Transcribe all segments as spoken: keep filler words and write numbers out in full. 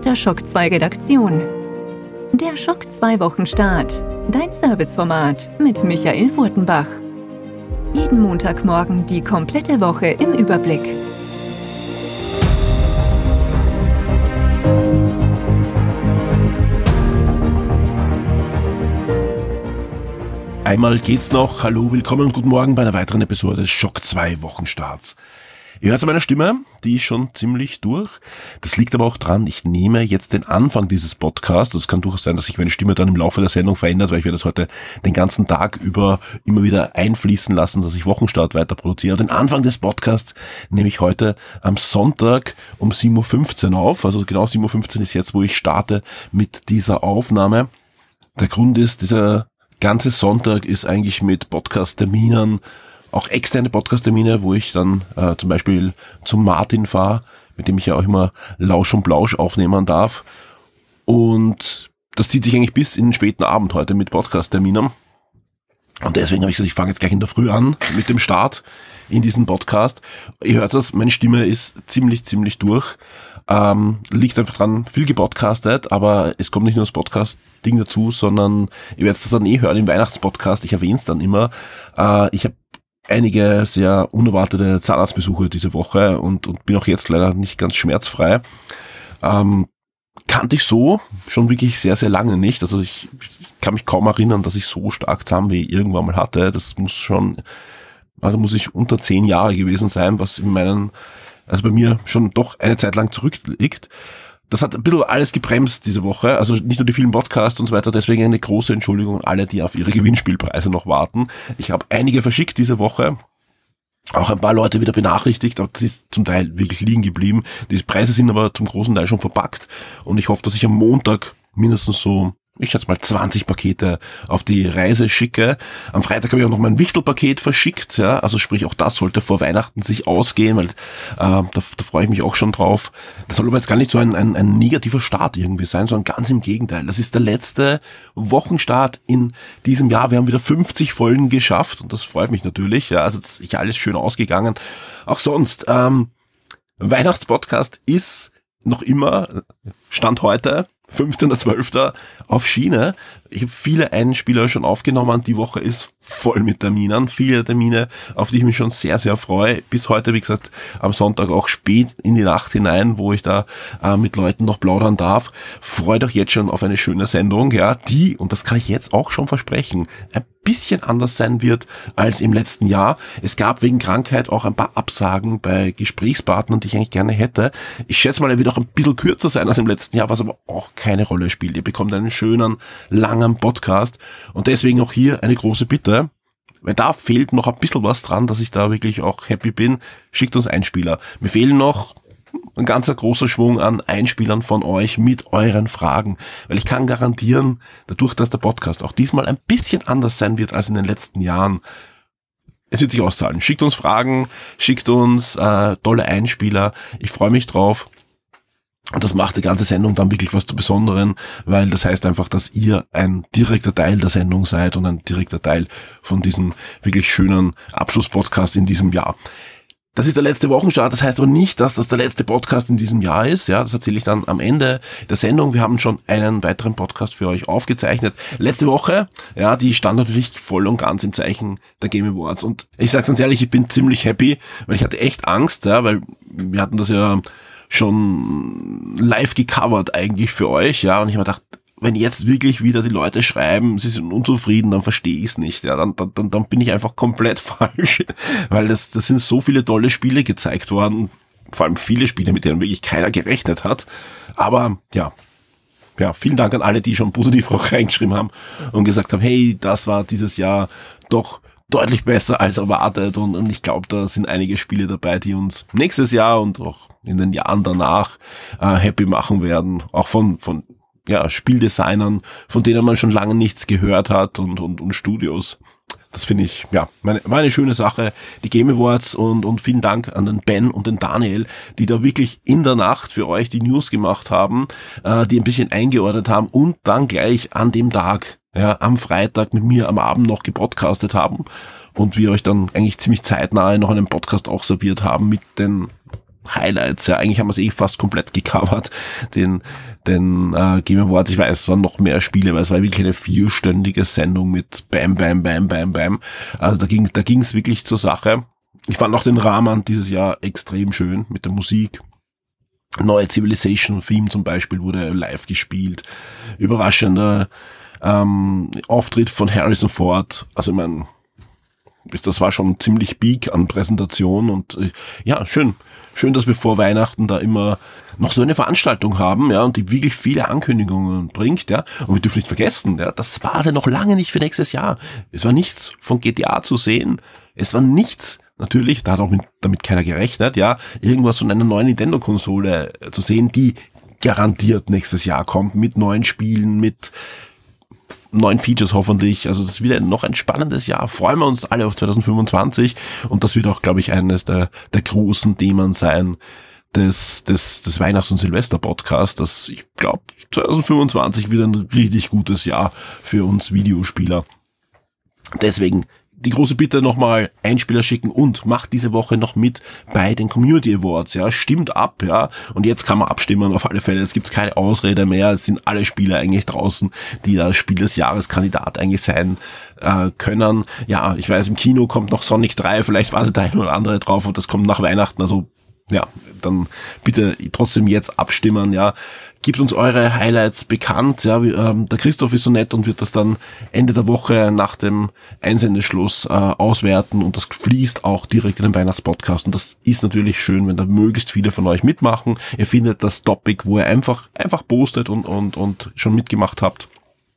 der Schock zwei Redaktion. Der Schock zwei Wochenstart. Dein Serviceformat mit Michael Furtenbach. Jeden Montagmorgen die komplette Woche im Überblick. Einmal geht's noch. Hallo, willkommen und guten Morgen bei einer weiteren Episode des Schock zwei Wochenstarts. Ihr hört meine Stimme, die ist schon ziemlich durch. Das liegt aber auch dran, ich nehme jetzt den Anfang dieses Podcasts. Es kann durchaus sein, dass sich meine Stimme dann im Laufe der Sendung verändert, weil ich werde das heute den ganzen Tag über immer wieder einfließen lassen, dass ich Wochenstart weiter produziere. Und den Anfang des Podcasts nehme ich heute am Sonntag um sieben Uhr fünfzehn auf. Also genau sieben Uhr fünfzehn ist jetzt, wo ich starte mit dieser Aufnahme. Der Grund ist, dieser ganze Sonntag ist eigentlich mit Podcast-Terminen, auch externe Podcast-Termine, wo ich dann äh, zum Beispiel zum Martin fahre, mit dem ich ja auch immer Lausch und Blausch aufnehmen darf. Und das zieht sich eigentlich bis in den späten Abend heute mit Podcast-Terminen. Und deswegen habe ich gesagt, ich fange jetzt gleich in der Früh an mit dem Start in diesen Podcast. Ihr hört es, meine Stimme ist ziemlich, ziemlich durch. Ähm, liegt einfach dran, viel gepodcastet, aber es kommt nicht nur das Podcast-Ding dazu, sondern ihr werdet es dann eh hören im Weihnachtspodcast, ich erwähne es dann immer. Äh, ich habe einige sehr unerwartete Zahnarztbesuche diese Woche und, und bin auch jetzt leider nicht ganz schmerzfrei. Ähm, kannte ich so schon wirklich sehr, sehr lange nicht. Also ich, ich kann mich kaum erinnern, dass ich so stark Zahnweh irgendwann mal hatte. Das muss schon, also muss ich unter zehn Jahre gewesen sein, was in meinen, also bei mir schon doch eine Zeit lang zurückliegt. Das hat ein bisschen alles gebremst diese Woche, also nicht nur die vielen Podcasts und so weiter, deswegen eine große Entschuldigung an alle, die auf ihre Gewinnspielpreise noch warten. Ich habe einige verschickt diese Woche, auch ein paar Leute wieder benachrichtigt, aber das ist zum Teil wirklich liegen geblieben. Die Preise sind aber zum großen Teil schon verpackt und ich hoffe, dass ich am Montag mindestens so, ich schätze mal zwanzig Pakete auf die Reise schicke. Am Freitag habe ich auch noch mein Wichtelpaket verschickt, ja, also sprich auch das sollte vor Weihnachten sich ausgehen, weil äh, da, da freue ich mich auch schon drauf. Das soll aber jetzt gar nicht so ein, ein, ein negativer Start irgendwie sein, sondern ganz im Gegenteil. Das ist der letzte Wochenstart in diesem Jahr. Wir haben wieder fünfzig Folgen geschafft und das freut mich natürlich. Ja, also es ist alles schön ausgegangen. Auch sonst, ähm, Weihnachtspodcast ist noch immer, Stand heute, fünfzehnter zwölfter auf Schiene. Ich habe viele Einspieler schon aufgenommen. Die Woche ist voll mit Terminen. Viele Termine, auf die ich mich schon sehr, sehr freue. Bis heute, wie gesagt, am Sonntag auch spät in die Nacht hinein, wo ich da äh, mit Leuten noch plaudern darf. Freut euch jetzt schon auf eine schöne Sendung, ja, die, und das kann ich jetzt auch schon versprechen, ein bisschen anders sein wird als im letzten Jahr. Es gab wegen Krankheit auch ein paar Absagen bei Gesprächspartnern, die ich eigentlich gerne hätte. Ich schätze mal, er wird auch ein bisschen kürzer sein als im letzten Jahr, was aber auch keine Rolle spielt. Ihr bekommt einen schönen, langen Podcast und deswegen auch hier eine große Bitte, weil da fehlt noch ein bisschen was dran, dass ich da wirklich auch happy bin. Schickt uns Einspieler. Mir fehlen noch ein ganzer großer Schwung an Einspielern von euch mit euren Fragen, weil ich kann garantieren, dadurch, dass der Podcast auch diesmal ein bisschen anders sein wird als in den letzten Jahren, es wird sich auszahlen. Schickt uns Fragen, schickt uns äh, tolle Einspieler. Ich freue mich drauf. Und das macht die ganze Sendung dann wirklich was zu Besonderen, weil das heißt einfach, dass ihr ein direkter Teil der Sendung seid und ein direkter Teil von diesem wirklich schönen Abschlusspodcast in diesem Jahr. Das ist der letzte Wochenstart, das heißt aber nicht, dass das der letzte Podcast in diesem Jahr ist. Ja, das erzähle ich dann am Ende der Sendung. Wir haben schon einen weiteren Podcast für euch aufgezeichnet. Letzte Woche, ja, die stand natürlich voll und ganz im Zeichen der Game Awards. Und ich sag's ganz ehrlich, ich bin ziemlich happy, weil ich hatte echt Angst, ja, weil wir hatten das ja schon live gecovert eigentlich für euch, ja, und ich habe mir gedacht, wenn jetzt wirklich wieder die Leute schreiben, sie sind unzufrieden, dann verstehe ich es nicht, ja, dann, dann, dann bin ich einfach komplett falsch, weil das, das sind so viele tolle Spiele gezeigt worden, vor allem viele Spiele, mit denen wirklich keiner gerechnet hat, aber ja, ja, vielen Dank an alle, die schon positiv auch reingeschrieben haben und gesagt haben, hey, das war dieses Jahr doch deutlich besser als erwartet und, und ich glaube, da sind einige Spiele dabei, die uns nächstes Jahr und auch in den Jahren danach äh, happy machen werden. Auch von von ja Spieldesignern, von denen man schon lange nichts gehört hat und und, und Studios. Das finde ich, ja, meine, war eine schöne Sache. Die Game Awards und und vielen Dank an den Ben und den Daniel, die da wirklich in der Nacht für euch die News gemacht haben, äh, die ein bisschen eingeordnet haben und dann gleich an dem Tag, ja, am Freitag mit mir am Abend noch gepodcastet haben und wir euch dann eigentlich ziemlich zeitnah noch einen Podcast auch serviert haben mit den Highlights. Ja, eigentlich haben wir es eh fast komplett gecovert, den, den äh, Game Awards. Ich weiß, es waren noch mehr Spiele, weil es war wirklich eine vierstündige Sendung mit Bam, Bam, Bam, Bam, Bam. Also da ging da ging es wirklich zur Sache. Ich fand auch den Rahmen dieses Jahr extrem schön mit der Musik. Neue Civilization-Theme zum Beispiel wurde live gespielt. Überraschender ähm, Auftritt von Harrison Ford. Also ich meine, das war schon ziemlich big an Präsentation und äh, ja, schön. Schön, dass wir vor Weihnachten da immer noch so eine Veranstaltung haben, ja, und die wirklich viele Ankündigungen bringt, ja. Und wir dürfen nicht vergessen, ja, das war es ja noch lange nicht für nächstes Jahr. Es war nichts von G T A zu sehen. Es war nichts, natürlich, da hat auch mit, damit keiner gerechnet, ja, irgendwas von einer neuen Nintendo-Konsole zu sehen, die garantiert nächstes Jahr kommt, mit neuen Spielen, mit neuen Features hoffentlich. Also das ist wieder noch ein spannendes Jahr. Freuen wir uns alle auf zwanzig fünfundzwanzig und das wird auch, glaube ich, eines der, der großen Themen sein des, des, des Weihnachts- und Silvester-Podcasts, dass ich glaube, zwanzig fünfundzwanzig wieder ein richtig gutes Jahr für uns Videospieler. Deswegen die große Bitte nochmal, Einspieler schicken und macht diese Woche noch mit bei den Community Awards, ja, stimmt ab, ja, und jetzt kann man abstimmen auf alle Fälle, es gibt keine Ausrede mehr, es sind alle Spieler eigentlich draußen, die da Spiel des Jahres Kandidat eigentlich sein äh, können. Ja, ich weiß, im Kino kommt noch Sonic drei, vielleicht wartet der eine oder andere drauf und das kommt nach Weihnachten, also ja, dann bitte trotzdem jetzt abstimmen, ja. Gebt uns eure Highlights bekannt, ja. Ähm, der Christoph ist so nett und wird das dann Ende der Woche nach dem Einsendeschluss äh, auswerten und das fließt auch direkt in den Weihnachtspodcast und das ist natürlich schön, wenn da möglichst viele von euch mitmachen. Ihr findet das Topic, wo ihr einfach einfach postet und und und schon mitgemacht habt,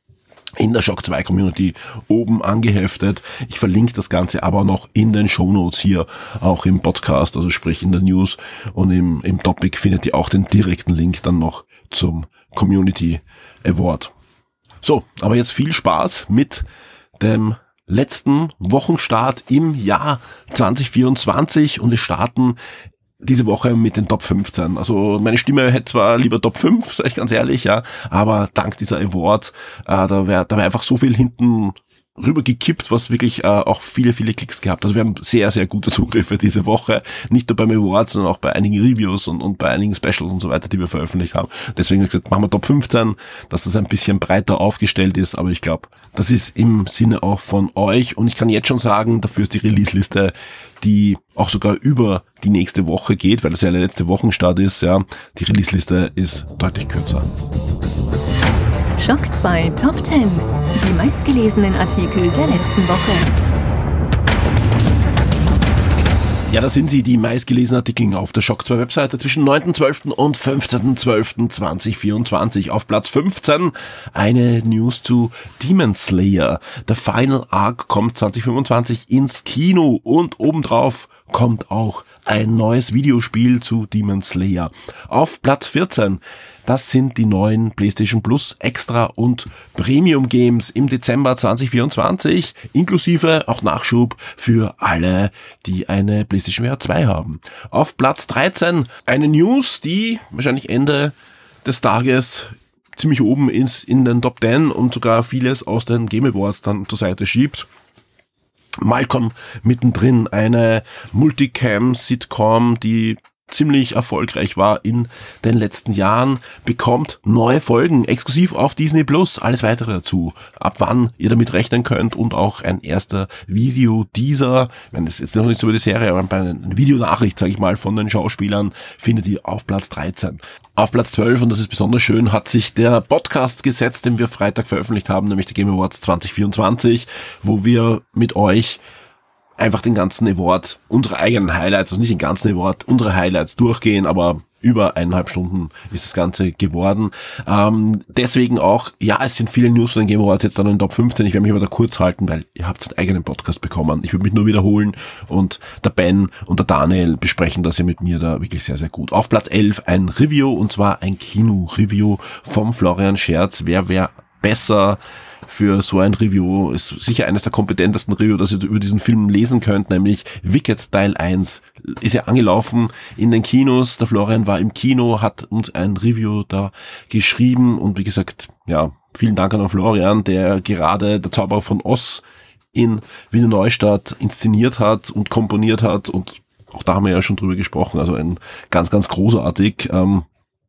in der Shock zwei Community oben angeheftet. Ich verlinke das Ganze aber noch in den Shownotes hier, auch im Podcast, also sprich in der News und im, im Topic findet ihr auch den direkten Link dann noch zum Community Award. So, aber jetzt viel Spaß mit dem letzten Wochenstart im Jahr zwanzig vierundzwanzig und wir starten diese Woche mit den Top fünfzehn. Also meine Stimme hätte zwar lieber Top fünf, sag ich ganz ehrlich, ja, aber dank dieser Award, äh, da wäre da wär einfach so viel hinten rüber gekippt, was wirklich äh, auch viele, viele Klicks gehabt. Also wir haben sehr, sehr gute Zugriffe diese Woche. Nicht nur beim Award, sondern auch bei einigen Reviews und, und bei einigen Specials und so weiter, die wir veröffentlicht haben. Deswegen habe ich gesagt, machen wir Top fünfzehn, dass das ein bisschen breiter aufgestellt ist. Aber ich glaube, das ist im Sinne auch von euch. Und ich kann jetzt schon sagen, dafür ist die Release-Liste, die auch sogar über die nächste Woche geht, weil das ja der letzte Wochenstart ist. Ja, die Release-Liste ist deutlich kürzer. Shock zwei Top zehn. Die meistgelesenen Artikel der letzten Woche. Ja, da sind sie, die meistgelesenen Artikel auf der Shock zwei Webseite zwischen neunten zwölften und fünfzehnten zwölften zweitausendvierundzwanzig. Auf Platz fünfzehn eine News zu Demon Slayer. Der Final Arc kommt zwanzig fünfundzwanzig ins Kino und obendrauf kommt auch ein neues Videospiel zu Demon Slayer. Auf Platz vierzehn, das sind die neuen PlayStation Plus Extra und Premium Games im Dezember zwanzig vierundzwanzig, inklusive auch Nachschub für alle, die eine PlayStation V R zwei haben. Auf Platz dreizehn eine News, die wahrscheinlich Ende des Tages ziemlich oben ist in den Top zehn und sogar vieles aus den Game Awards dann zur Seite schiebt. Malcolm mittendrin, eine Multicam-Sitcom, die ziemlich erfolgreich war in den letzten Jahren, bekommt neue Folgen exklusiv auf Disney Plus. Alles weitere dazu, ab wann ihr damit rechnen könnt und auch ein erster Video-Teaser, ich meine, das ist jetzt noch nicht so über die Serie, aber eine Videonachricht, sage ich mal, von den Schauspielern findet ihr auf Platz dreizehn. Auf Platz zwölf, und das ist besonders schön, hat sich der Podcast gesetzt, den wir Freitag veröffentlicht haben, nämlich die Game Awards zwanzig vierundzwanzig, wo wir mit euch einfach den ganzen Award, unsere eigenen Highlights, also nicht den ganzen Award, unsere Highlights durchgehen, aber über eineinhalb Stunden ist das Ganze geworden. Ähm, deswegen auch, ja, es sind viele News von den Game Awards jetzt dann in den Top fünfzehn. Ich werde mich aber da kurz halten, weil ihr habt einen eigenen Podcast bekommen. Ich würde mich nur wiederholen und der Ben und der Daniel besprechen das ja mit mir da wirklich sehr, sehr gut. Auf Platz elf ein Review, und zwar ein Kino-Review vom Florian Scherz. Wer wäre besser für so ein Review? Ist sicher eines der kompetentesten Reviews, das ihr über diesen Film lesen könnt, nämlich Wicked Teil eins. Ist ja angelaufen in den Kinos. Der Florian war im Kino, hat uns ein Review da geschrieben und wie gesagt, ja, vielen Dank an den Florian, der gerade Der Zauberer von Oz in Wiener Neustadt inszeniert hat und komponiert hat und Auch da haben wir ja schon drüber gesprochen, also ein ganz, ganz großartig. Ähm,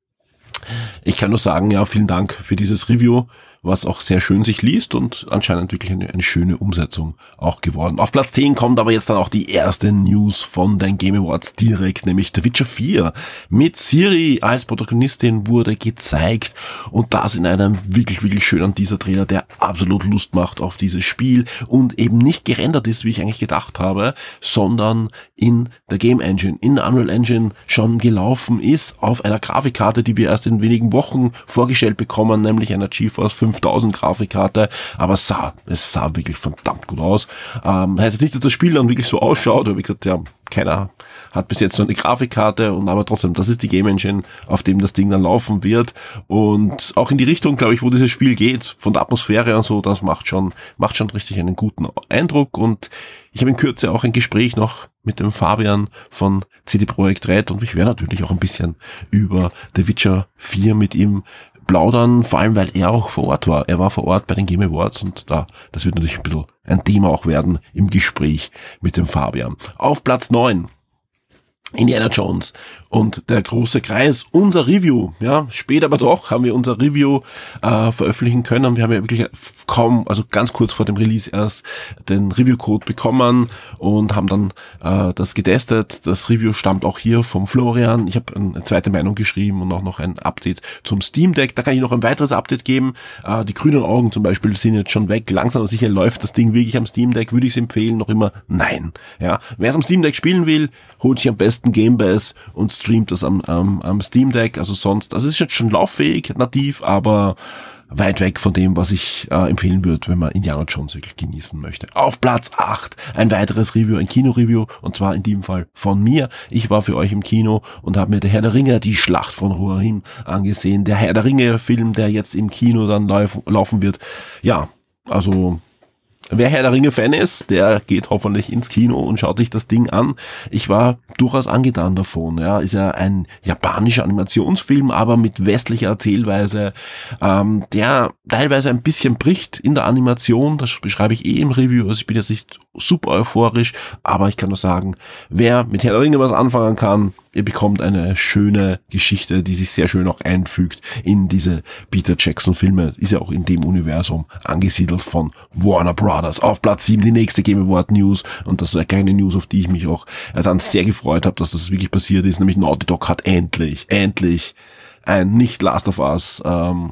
ich kann nur sagen, ja, vielen Dank für dieses Review, was auch sehr schön sich liest und anscheinend wirklich eine, eine schöne Umsetzung auch geworden. Auf Platz zehn kommt aber jetzt dann auch die erste News von den Game Awards direkt, nämlich The Witcher vier mit Ciri als Protagonistin wurde gezeigt und das in einem wirklich, wirklich schönen Teaser-Trailer, der absolut Lust macht auf dieses Spiel und eben nicht gerendert ist, wie ich eigentlich gedacht habe, sondern in der Game Engine, in der Unreal Engine schon gelaufen ist auf einer Grafikkarte, die wir erst in wenigen Wochen vorgestellt bekommen, nämlich einer GeForce fünftausend Grafikkarte, aber es sah, es sah wirklich verdammt gut aus. Ähm, heißt jetzt nicht, dass das Spiel dann wirklich so ausschaut, aber wie gesagt, ja, keiner hat bis jetzt so eine Grafikkarte und aber trotzdem, das ist die Game Engine, auf dem das Ding dann laufen wird und auch in die Richtung, glaube ich, wo dieses Spiel geht, von der Atmosphäre und so, das macht schon, macht schon richtig einen guten Eindruck und ich habe in Kürze auch ein Gespräch noch mit dem Fabian von C D Projekt Red und ich werde natürlich auch ein bisschen über The Witcher vier mit ihm plaudern, vor allem weil er auch vor Ort war. Er war vor Ort bei den Game Awards und da, das wird natürlich ein bisschen ein Thema auch werden im Gespräch mit dem Fabian. Auf Platz neun Indiana Jones und der große Kreis, unser Review, ja, spät aber doch haben wir unser Review äh, veröffentlichen können. Wir haben ja wirklich kaum, also ganz kurz vor dem Release erst den Review-Code bekommen und haben dann äh, das getestet. Das Review stammt auch hier vom Florian. Ich habe eine zweite Meinung geschrieben und auch noch ein Update zum Steam Deck. Da kann ich noch ein weiteres Update geben. Äh, die grünen Augen zum Beispiel sind jetzt schon weg. Langsam aber sicher läuft das Ding wirklich am Steam Deck. Würde ich es empfehlen? Noch immer nein. Ja, wer es am Steam Deck spielen will, holt sich am besten Game Pass und streamt das am, am, am Steam Deck, also sonst, also es ist jetzt schon lauffähig, nativ, aber weit weg von dem, was ich äh, empfehlen würde, wenn man Indiana Jones wirklich genießen möchte. Auf Platz acht ein weiteres Review, ein Kino-Review, und zwar in dem Fall von mir. Ich war für euch im Kino und habe mir der Herr der Ringe, die Schlacht von Rohirrim angesehen. Der Herr der Ringe-Film, der jetzt im Kino dann lauf, laufen wird. Ja, also wer Herr der Ringe-Fan ist, der geht hoffentlich ins Kino und schaut sich das Ding an. Ich war durchaus angetan davon. Ja, ist ja ein japanischer Animationsfilm, aber mit westlicher Erzählweise, ähm, der teilweise ein bisschen bricht in der Animation. Das beschreibe ich eh im Review. Also ich bin jetzt nicht super euphorisch, aber ich kann nur sagen, wer mit Herr der Ringe was anfangen kann, ihr bekommt eine schöne Geschichte, die sich sehr schön auch einfügt in diese Peter Jackson-Filme. Ist ja auch in dem Universum angesiedelt von Warner Brothers. Auf Platz sieben die nächste Game Award News. Und das ist eine kleine News, auf die ich mich auch dann sehr gefreut habe, dass das wirklich passiert ist. Nämlich Naughty Dog hat endlich, endlich ein nicht Last of Us ähm,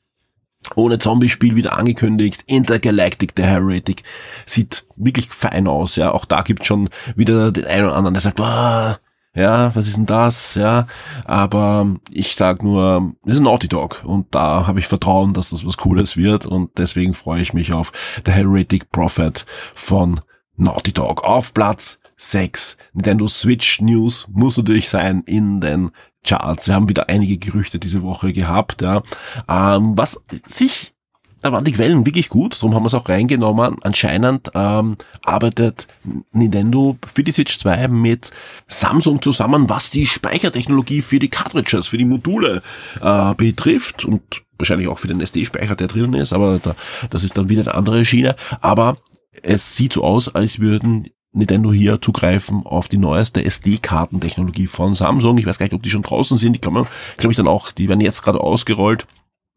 ohne Zombie-Spiel wieder angekündigt. Intergalactic, der Heretic, sieht wirklich fein aus. Ja, auch da gibt schon wieder den einen oder anderen, der sagt, ah, ja, was ist denn das? Ja, aber ich sag nur, das ist ein Naughty Dog und da habe ich Vertrauen, dass das was Cooles wird und deswegen freue ich mich auf The Heretic Prophet von Naughty Dog. Auf Platz sechs Nintendo Switch News muss natürlich sein in den Charts. Wir haben wieder einige Gerüchte diese Woche gehabt, ja, ähm, was sich da waren die Quellen wirklich gut, darum haben wir es auch reingenommen. Anscheinend ähm, arbeitet Nintendo für die Switch zwei mit Samsung zusammen, was die Speichertechnologie für die Cartridges, für die Module äh, betrifft und wahrscheinlich auch für den S D-Speicher, der drin ist, aber da, das ist dann wieder eine andere Schiene. Aber es sieht so aus, als würden Nintendo hier zugreifen auf die neueste S D-Kartentechnologie von Samsung. Ich weiß gar nicht, ob die schon draußen sind. Die kann man, glaube ich, dann auch, die werden jetzt gerade ausgerollt.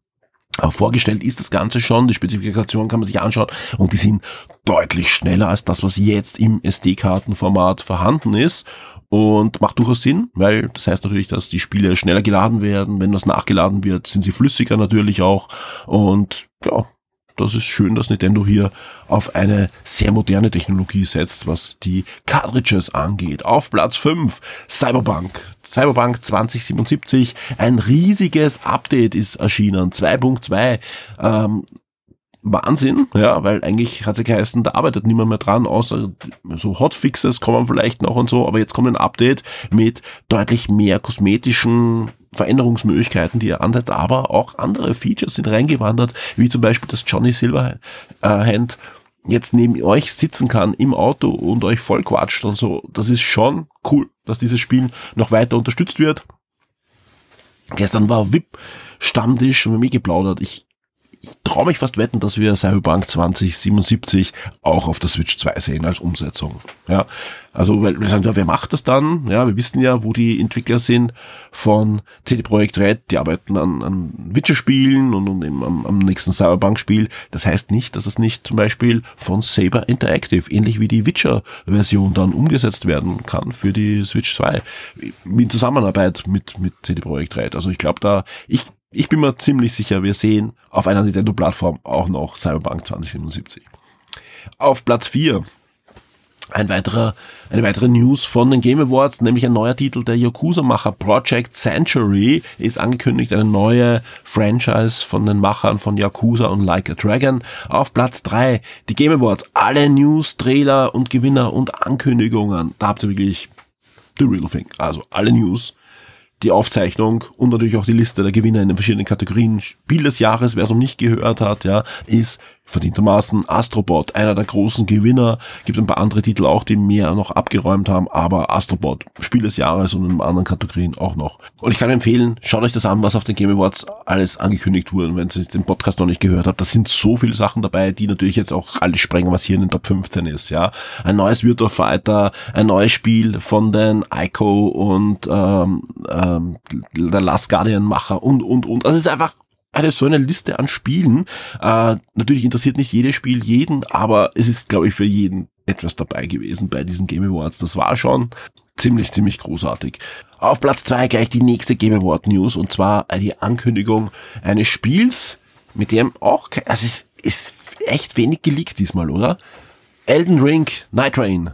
Aber vorgestellt ist das Ganze schon, die Spezifikation kann man sich anschauen und die sind deutlich schneller als das, was jetzt im S D-Kartenformat vorhanden ist und macht durchaus Sinn, weil das heißt natürlich, dass die Spiele schneller geladen werden, wenn das nachgeladen wird, sind sie flüssiger natürlich auch und ja, das ist schön, dass Nintendo hier auf eine sehr moderne Technologie setzt, was die Cartridges angeht. Auf Platz fünf Cyberpunk. Cyberpunk zwanzig siebenundsiebzig. Ein riesiges Update ist erschienen. zwei Punkt zwei. Ähm, Wahnsinn, ja, weil eigentlich hat es geheißen, da arbeitet niemand mehr dran, außer so Hotfixes kommen vielleicht noch und so, aber jetzt kommt ein Update mit deutlich mehr kosmetischen Veränderungsmöglichkeiten, die er ansetzt, aber auch andere Features sind reingewandert, wie zum Beispiel, dass Johnny Silverhand jetzt neben euch sitzen kann im Auto und euch voll quatscht und so. Das ist schon cool, dass dieses Spiel noch weiter unterstützt wird. Gestern war V I P-Stammtisch und wir haben mich geplaudert. Ich ich traue mich fast wetten, dass wir Cyberpunk zwanzig siebenundsiebzig auch auf der Switch zwei sehen als Umsetzung. Ja, also weil wir sagen, ja, wer macht das dann? Ja, wir wissen ja, wo die Entwickler sind von C D Projekt Red, die arbeiten an, an Witcher-Spielen und, und eben am, am nächsten Cyberpunk-Spiel. Das heißt nicht, dass es nicht zum Beispiel von Saber Interactive, ähnlich wie die Witcher-Version, dann umgesetzt werden kann für die Switch zwei, in Zusammenarbeit mit mit C D Projekt Red. Also ich glaube da, ich Ich bin mir ziemlich sicher, wir sehen auf einer Nintendo-Plattform auch noch Cyberpunk zwanzig siebenundsiebzig. Auf Platz vier ein weiterer, eine weitere News von den Game Awards, nämlich ein neuer Titel der Yakuza-Macher Project Century ist angekündigt, eine neue Franchise von den Machern von Yakuza und Like a Dragon. Auf Platz drei die Game Awards, alle News, Trailer und Gewinner und Ankündigungen. Da habt ihr wirklich the real thing, also alle News, die Aufzeichnung und natürlich auch die Liste der Gewinner in den verschiedenen Kategorien. Spiel des Jahres, wer es noch nicht gehört hat, ja, ist verdientermaßen Astrobot, einer der großen Gewinner. Gibt ein paar andere Titel auch, die mehr noch abgeräumt haben, aber Astrobot, Spiel des Jahres und in anderen Kategorien auch noch. Und ich kann empfehlen, schaut euch das an, was auf den Game Awards alles angekündigt wurde. Und wenn ihr den Podcast noch nicht gehört habt, da sind so viele Sachen dabei, die natürlich jetzt auch alles sprengen, was hier in den Top fünfzehn ist, ja. Ein neues Virtua Fighter, ein neues Spiel von den Ico und ähm, ähm, der Last Guardian Macher und, und, und. Also es ist einfach eine so eine Liste an Spielen. Äh, natürlich interessiert nicht jedes Spiel jeden, aber es ist, glaube ich, für jeden etwas dabei gewesen bei diesen Game Awards. Das war schon ziemlich, ziemlich großartig. Auf Platz zwei gleich die nächste Game Award News, und zwar die Ankündigung eines Spiels, mit dem auch, also es ist, ist echt wenig geleakt diesmal, oder? Elden Ring Night Rain.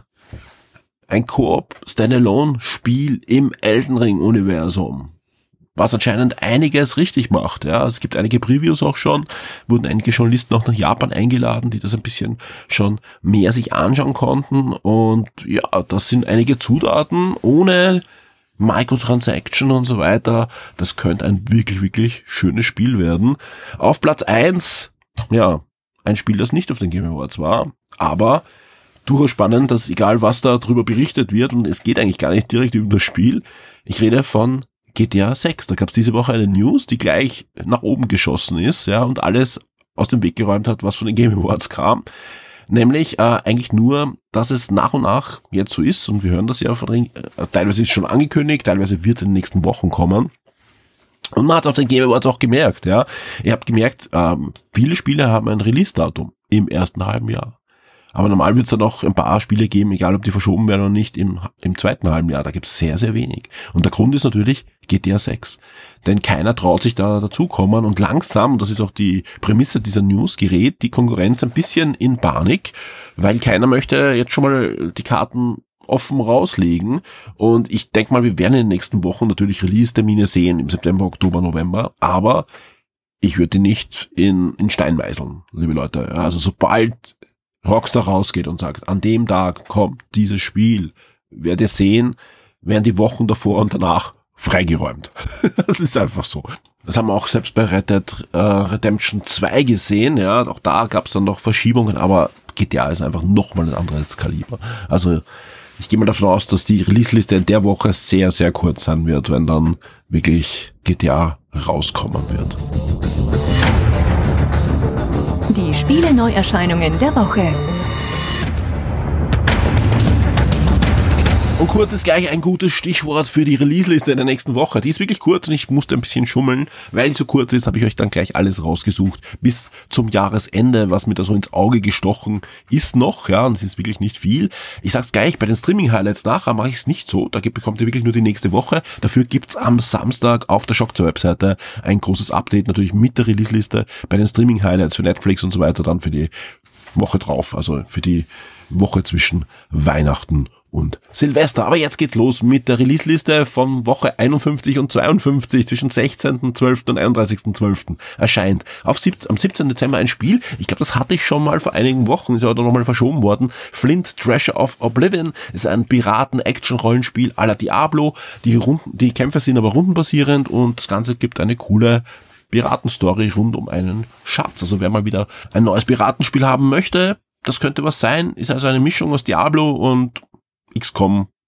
Ein Koop Standalone Spiel im Elden Ring Universum, was anscheinend einiges richtig macht. Ja, es gibt einige Previews auch schon, wurden einige Journalisten auch nach Japan eingeladen, die das ein bisschen schon mehr sich anschauen konnten, und ja, das sind einige Zutaten ohne Microtransaction und so weiter. Das könnte ein wirklich, wirklich schönes Spiel werden. Auf Platz eins, ja, ein Spiel, das nicht auf den Game Awards war, aber durchaus spannend, dass egal was da drüber berichtet wird, und es geht eigentlich gar nicht direkt über das Spiel. Ich rede von G T A sechs. Da gab es diese Woche eine News, die gleich nach oben geschossen ist, ja, und alles aus dem Weg geräumt hat, was von den Game Awards kam. Nämlich äh, eigentlich nur, dass es nach und nach jetzt so ist, und wir hören das ja von den, äh, teilweise ist es schon angekündigt, teilweise wird es in den nächsten Wochen kommen. Und man hat es auf den Game Awards auch gemerkt, ja. Ihr habt gemerkt, ähm, viele Spiele haben ein Release-Datum im ersten halben Jahr. Aber normal wird es dann auch ein paar Spiele geben, egal ob die verschoben werden oder nicht, im, im zweiten halben Jahr. Da gibt es sehr, sehr wenig. Und der Grund ist natürlich G T A sechs. Denn keiner traut sich da dazukommen, und langsam, und das ist auch die Prämisse dieser News, gerät die Konkurrenz ein bisschen in Panik, weil keiner möchte jetzt schon mal die Karten offen rauslegen. Und ich denke mal, wir werden in den nächsten Wochen natürlich Release-Termine sehen, im September, Oktober, November, aber ich würde die nicht in, in Stein meißeln, liebe Leute. Also sobald Rockstar rausgeht und sagt, an dem Tag kommt dieses Spiel, werdet ihr sehen, werden die Wochen davor und danach freigeräumt. Das ist einfach so. Das haben wir auch selbst bei Red Dead äh, Redemption zwei gesehen, ja, auch da gab es dann noch Verschiebungen, aber G T A ist einfach nochmal ein anderes Kaliber. Also ich gehe mal davon aus, dass die Release-Liste in der Woche sehr, sehr kurz sein wird, wenn dann wirklich G T A rauskommen wird. Die Spiele-Neuerscheinungen der Woche. Und kurz ist gleich ein gutes Stichwort für die Release-Liste in der nächsten Woche. Die ist wirklich kurz, und ich musste ein bisschen schummeln. Weil die so kurz ist, habe ich euch dann gleich alles rausgesucht. Bis zum Jahresende, was mir da so ins Auge gestochen ist noch. Ja, und es ist wirklich nicht viel. Ich sag's gleich, bei den Streaming-Highlights nachher mache ich es nicht so. Da bekommt ihr wirklich nur die nächste Woche. Dafür gibt's am Samstag auf der Shock zwei Webseite ein großes Update, natürlich mit der Release-Liste. Bei den Streaming-Highlights für Netflix und so weiter dann für die Woche drauf, also für die Woche zwischen Weihnachten und Silvester. Aber jetzt geht's los mit der Release-Liste von Woche einundfünfzig und zweiundfünfzig, zwischen sechzehnten zwölften und einunddreißigsten zwölften erscheint. Auf sieb- am siebzehnten Dezember ein Spiel, ich glaube, das hatte ich schon mal vor einigen Wochen, ist aber dann nochmal verschoben worden. Flint Treasure of Oblivion ist ein Piraten-Action-Rollenspiel à la Diablo. Die, Runden, die Kämpfe sind aber rundenbasierend, und das Ganze gibt eine coole Piratenstory rund um einen Schatz. Also wer mal wieder ein neues Piratenspiel haben möchte, das könnte was sein. Ist also eine Mischung aus Diablo und X COM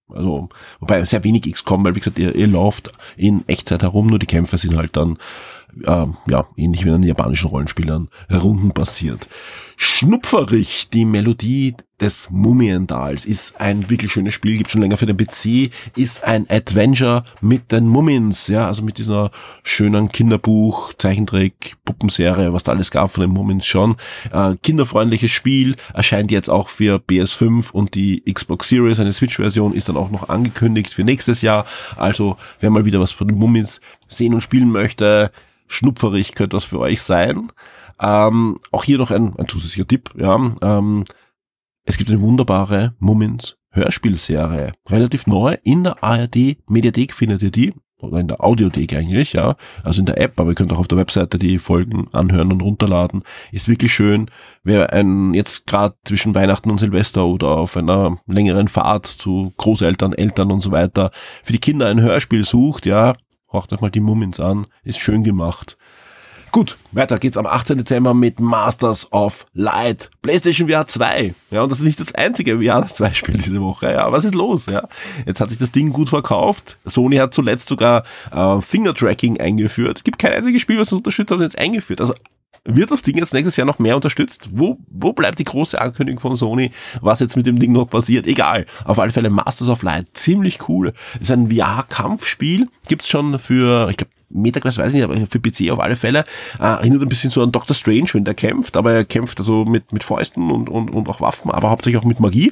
Also, wobei sehr wenig X COM, weil wie gesagt, ihr, ihr lauft in Echtzeit herum, nur die Kämpfe sind halt dann, äh, ja, ähnlich wie in den japanischen Rollenspielern Runden basiert. Schnupferich, die Melodie des Mumiendals, ist ein wirklich schönes Spiel, gibt schon länger für den P C, ist ein Adventure mit den Mumins, ja, also mit dieser schönen Kinderbuch, Zeichentrick, Puppenserie, was da alles gab von den Mumins schon. Äh, kinderfreundliches Spiel, erscheint jetzt auch für P S fünf und die Xbox Series, eine Switch-Version ist dann auch noch angekündigt für nächstes Jahr, also wer mal wieder was von den Mumins sehen und spielen möchte, Schnupferich könnte was für euch sein. Ähm, auch hier noch ein, ein zusätzlicher Tipp, ja, ähm, es gibt eine wunderbare Mumins-Hörspielserie, relativ neu, in der A R D-Mediathek findet ihr die, oder in der Audiothek eigentlich, ja, also in der App, aber ihr könnt auch auf der Webseite die Folgen anhören und runterladen, ist wirklich schön, wer ein, jetzt gerade zwischen Weihnachten und Silvester oder auf einer längeren Fahrt zu Großeltern, Eltern und so weiter, für die Kinder ein Hörspiel sucht, ja, hört euch mal die Mumins an, ist schön gemacht. Gut, weiter geht's am achtzehnten Dezember mit Masters of Light, PlayStation V R zwei. Ja, und das ist nicht das einzige V R zwei Spiel diese Woche. Ja, was ist los? Ja, jetzt hat sich das Ding gut verkauft. Sony hat zuletzt sogar äh, Finger-Tracking eingeführt. Es gibt kein einziges Spiel, was es unterstützt, aber jetzt eingeführt. Also wird das Ding jetzt nächstes Jahr noch mehr unterstützt? Wo, wo bleibt die große Ankündigung von Sony, was jetzt mit dem Ding noch passiert? Egal. Auf alle Fälle Masters of Light, ziemlich cool. Ist ein V R-Kampfspiel, gibt's schon für, ich glaube, Metaquest weiß ich nicht, aber für P C auf alle Fälle. Äh, erinnert ein bisschen so an Doctor Strange, wenn der kämpft, aber er kämpft also mit mit Fäusten und und und auch Waffen, aber hauptsächlich auch mit Magie.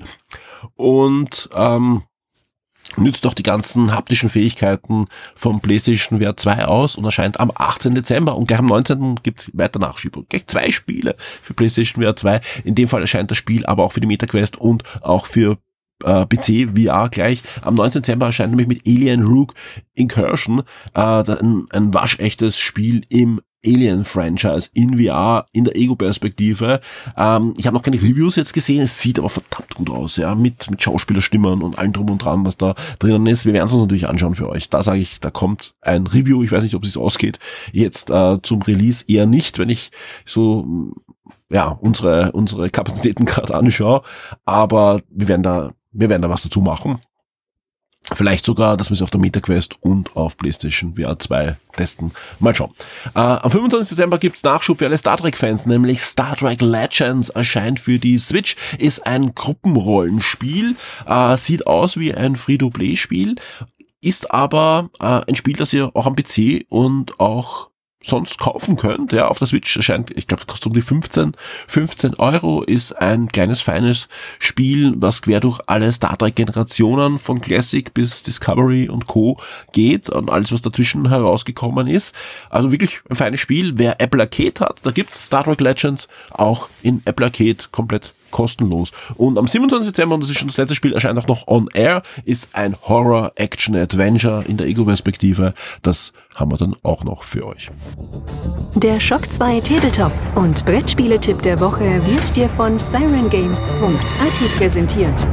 Und ähm, nützt auch die ganzen haptischen Fähigkeiten vom PlayStation V R zwei aus und erscheint am achtzehnten Dezember und gleich am neunzehnten gibt's weiter Nachschiebung. Gleich zwei Spiele für PlayStation V R zwei. In dem Fall erscheint das Spiel aber auch für die MetaQuest und auch für äh, P C V R gleich. Am neunzehnten Dezember erscheint nämlich mit Alien Rogue Incursion äh, ein, ein waschechtes Spiel im Alien-Franchise in V R, in der Ego-Perspektive. Ähm, ich habe noch keine Reviews jetzt gesehen, es sieht aber verdammt gut aus, ja, mit mit Schauspielerstimmen und allem drum und dran, was da drinnen ist. Wir werden es uns natürlich anschauen für euch. Da sage ich, da kommt ein Review, ich weiß nicht, ob es sich ausgeht, jetzt äh, zum Release eher nicht, wenn ich so ja unsere unsere Kapazitäten gerade anschaue, aber wir werden da wir werden da was dazu machen. Vielleicht sogar, dass wir es auf der MetaQuest und auf PlayStation V R zwei testen. Mal schauen. Äh, am fünfundzwanzigsten Dezember gibt's Nachschub für alle Star Trek-Fans, nämlich Star Trek Legends erscheint für die Switch, ist ein Gruppenrollenspiel, äh, sieht aus wie ein Free-to-Play-Spiel, ist aber äh, ein Spiel, das ihr auch am P C und auch sonst kaufen könnt, ja, auf der Switch erscheint, ich glaube, das kostet um die fünfzehn Euro, ist ein kleines, feines Spiel, was quer durch alle Star Trek Generationen von Classic bis Discovery und Co. geht und alles, was dazwischen herausgekommen ist. Also wirklich ein feines Spiel. Wer Apple Arcade hat, da gibt's Star Trek Legends auch in Apple Arcade komplett kostenlos. Und am siebenundzwanzigsten Dezember, und das ist schon das letzte Spiel, erscheint auch noch On Air, ist ein Horror-Action-Adventure in der Ego-Perspektive. Das haben wir dann auch noch für euch. Der Shock zwei Tabletop und Brettspiele-Tipp der Woche wird dir von siren games punkt a t präsentiert.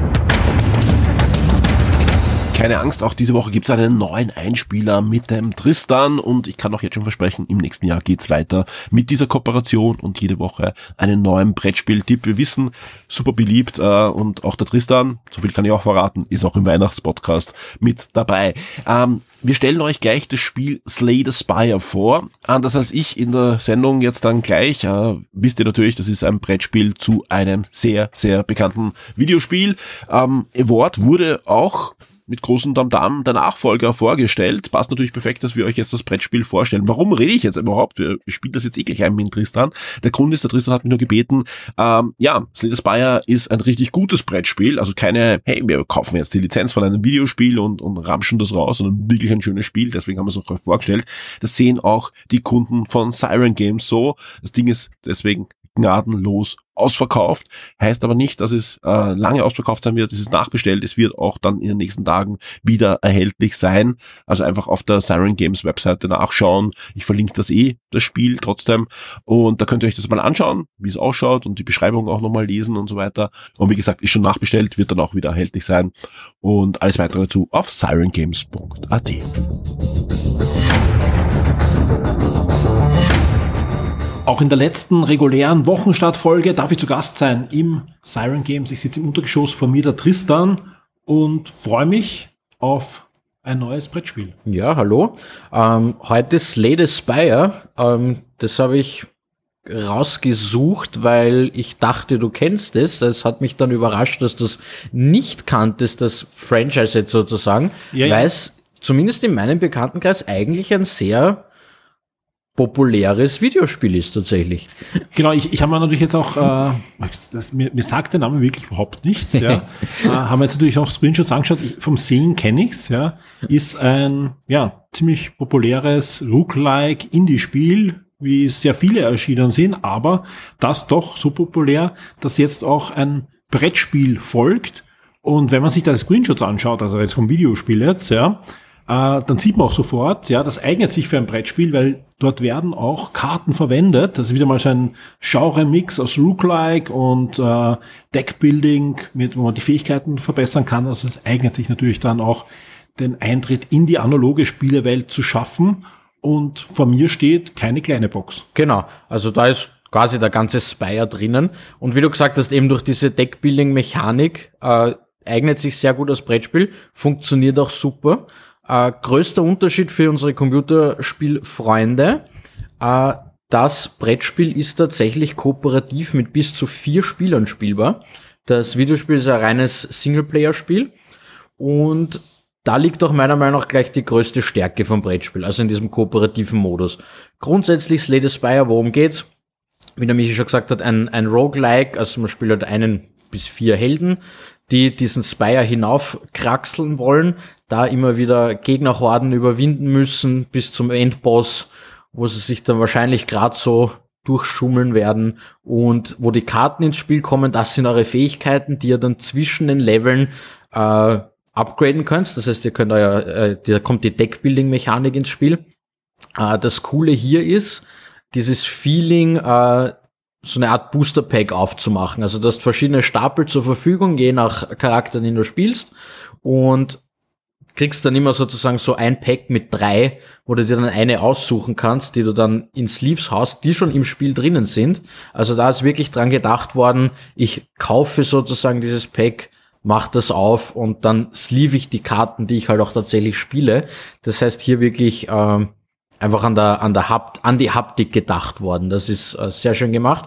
Keine Angst, auch diese Woche gibt es einen neuen Einspieler mit dem Tristan und ich kann auch jetzt schon versprechen, im nächsten Jahr geht's weiter mit dieser Kooperation und jede Woche einen neuen Brettspiel-Tipp. Wir wissen, super beliebt äh, und auch der Tristan, so viel kann ich auch verraten, ist auch im Weihnachtspodcast mit dabei. Ähm, wir stellen euch gleich das Spiel Slay the Spire vor. Anders als ich in der Sendung jetzt dann gleich, äh, wisst ihr natürlich, das ist ein Brettspiel zu einem sehr, sehr bekannten Videospiel. Ähm, Award wurde auch mit großem Tamtam der Nachfolger vorgestellt. Passt natürlich perfekt, dass wir euch jetzt das Brettspiel vorstellen. Warum rede ich jetzt überhaupt? Wir spielen das jetzt eh gleich ein mit Tristan. Der Grund ist, der Tristan hat mich nur gebeten, ähm, ja, Slay the Spire ist ein richtig gutes Brettspiel. Also keine, hey, wir kaufen jetzt die Lizenz von einem Videospiel und, und ramschen das raus, sondern wirklich ein schönes Spiel. Deswegen haben wir es auch vorgestellt. Das sehen auch die Kunden von Siren Games so. Das Ding ist deswegen gnadenlos ausverkauft, heißt aber nicht, dass es äh, lange ausverkauft sein wird. Es ist nachbestellt, es wird auch dann in den nächsten Tagen wieder erhältlich sein. Also einfach auf der Siren Games Webseite nachschauen. Ich verlinke das eh, das Spiel trotzdem. Und da könnt ihr euch das mal anschauen, wie es ausschaut und die Beschreibung auch nochmal lesen und so weiter. Und wie gesagt, ist schon nachbestellt, wird dann auch wieder erhältlich sein. Und alles weitere dazu auf siren games punkt a t. Auch in der letzten regulären Wochenstartfolge darf ich zu Gast sein im Siren Games. Ich sitze im Untergeschoss, vor mir der Tristan und freue mich auf ein neues Brettspiel. Ja, hallo. Ähm, heute Slay the Spire. Ähm, das habe ich rausgesucht, weil ich dachte, du kennst es. Es hat mich dann überrascht, dass du es nicht kanntest, das Franchise jetzt sozusagen, Ja, ja. weil es zumindest in meinem Bekanntenkreis eigentlich ein sehr populäres Videospiel ist tatsächlich. Genau, ich, ich habe mir natürlich jetzt auch, äh, das, mir, mir sagt der Name wirklich überhaupt nichts, ja. äh, haben wir jetzt natürlich auch Screenshots angeschaut. Ich, vom Sehen kenne ich's, ja. Ist ein, ja, ziemlich populäres Roguelike Indie-Spiel, wie sehr viele erschienen sind, aber das doch so populär, dass jetzt auch ein Brettspiel folgt. Und wenn man sich da die Screenshots anschaut, also jetzt vom Videospiel jetzt, ja, äh, dann sieht man auch sofort, ja, das eignet sich für ein Brettspiel, weil dort werden auch Karten verwendet. Das ist wieder mal so ein Genre-Mix aus Roguelike und äh, Deckbuilding, mit, wo man die Fähigkeiten verbessern kann. Also es eignet sich natürlich dann auch, den Eintritt in die analoge Spielewelt zu schaffen. Und vor mir steht keine kleine Box. Genau, also da ist quasi der ganze Spire drinnen. Und wie du gesagt hast, eben durch diese Deckbuilding-Mechanik äh, eignet sich sehr gut als Brettspiel, funktioniert auch super. Äh, größter Unterschied für unsere Computerspielfreunde, äh, das Brettspiel ist tatsächlich kooperativ mit bis zu vier Spielern spielbar. Das Videospiel ist ein reines Singleplayer-Spiel und da liegt auch meiner Meinung nach gleich die größte Stärke vom Brettspiel, also in diesem kooperativen Modus. Grundsätzlich Slay the Spire, worum geht's? Wie der Michi schon gesagt hat, ein, ein Roguelike, also man spielt halt einen bis vier Helden, die diesen Spire hinaufkraxeln wollen, da immer wieder Gegnerhorden überwinden müssen bis zum Endboss, wo sie sich dann wahrscheinlich gerade so durchschummeln werden und wo die Karten ins Spiel kommen, das sind eure Fähigkeiten, die ihr dann zwischen den Leveln äh, upgraden könnt. Das heißt, ihr könnt euer, äh, da kommt die Deckbuilding-Mechanik ins Spiel. Äh, das Coole hier ist, dieses Feeling, äh, so eine Art Booster-Pack aufzumachen. Also du hast verschiedene Stapel zur Verfügung, je nach Charakter, den du spielst, und kriegst dann immer sozusagen so ein Pack mit drei, wo du dir dann eine aussuchen kannst, die du dann in Sleeves hast, die schon im Spiel drinnen sind. Also da ist wirklich dran gedacht worden, ich kaufe sozusagen dieses Pack, mach das auf und dann sleeve ich die Karten, die ich halt auch tatsächlich spiele. Das heißt, hier wirklich äh, einfach an der an der Hapt, an die Haptik gedacht worden. Das ist äh, sehr schön gemacht.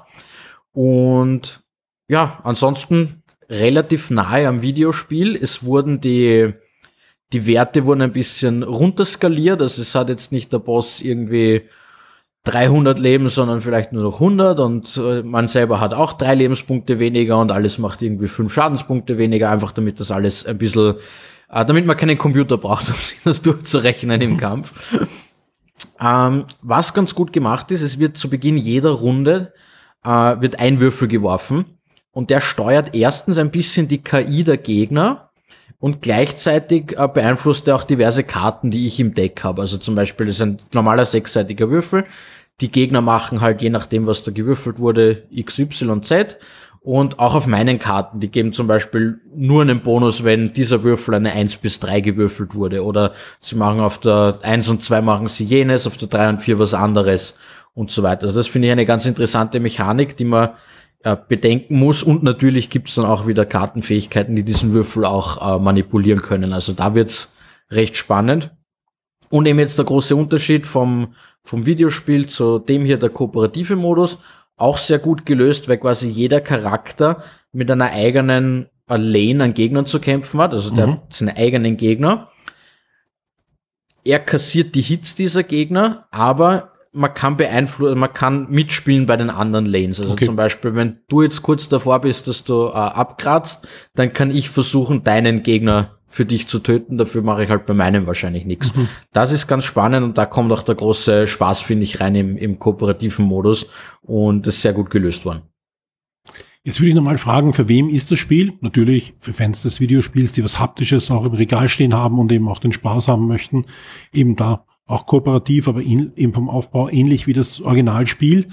Und ja, ansonsten relativ nahe am Videospiel. Es wurden die die Werte wurden ein bisschen runterskaliert. Also es hat jetzt nicht der Boss irgendwie dreihundert Leben, sondern vielleicht nur noch hundert und äh, man selber hat auch drei Lebenspunkte weniger und alles macht irgendwie fünf Schadenspunkte weniger, einfach damit das alles ein bisschen, äh, damit man keinen Computer braucht, um sich das durchzurechnen im Kampf. Ähm, was ganz gut gemacht ist, es wird zu Beginn jeder Runde äh, wird ein Würfel geworfen und der steuert erstens ein bisschen die K I der Gegner und gleichzeitig äh, beeinflusst er auch diverse Karten, die ich im Deck habe. Also zum Beispiel ist ein normaler sechsseitiger Würfel. Die Gegner machen halt, je nachdem, was da gewürfelt wurde, X, Y, Z. Und auch auf meinen Karten, die geben zum Beispiel nur einen Bonus, wenn dieser Würfel eine eins bis drei gewürfelt wurde. Oder sie machen auf der eins und zwei machen sie jenes, auf der drei und vier was anderes und so weiter. Also das finde ich eine ganz interessante Mechanik, die man äh, bedenken muss. Und natürlich gibt es dann auch wieder Kartenfähigkeiten, die diesen Würfel auch äh, manipulieren können. Also da wird's recht spannend. Und eben jetzt der große Unterschied vom vom Videospiel zu dem hier, der kooperative Modus, auch sehr gut gelöst, weil quasi jeder Charakter mit einer eigenen Lane an Gegnern zu kämpfen hat, also der mhm. hat seine eigenen Gegner. Er kassiert die Hits dieser Gegner, aber man kann beeinflussen, man kann mitspielen bei den anderen Lanes. Also okay. Zum Beispiel, wenn du jetzt kurz davor bist, dass du äh, abkratzt, dann kann ich versuchen, deinen Gegner für dich zu töten. Dafür mache ich halt bei meinem wahrscheinlich nichts. Mhm. Das ist ganz spannend und da kommt auch der große Spaß, finde ich, rein im, im kooperativen Modus und das ist sehr gut gelöst worden. Jetzt würde ich nochmal fragen, für wem ist das Spiel? Natürlich für Fans des Videospiels, die was Haptisches auch im Regal stehen haben und eben auch den Spaß haben möchten. Eben da auch kooperativ, aber eben vom Aufbau ähnlich wie das Originalspiel.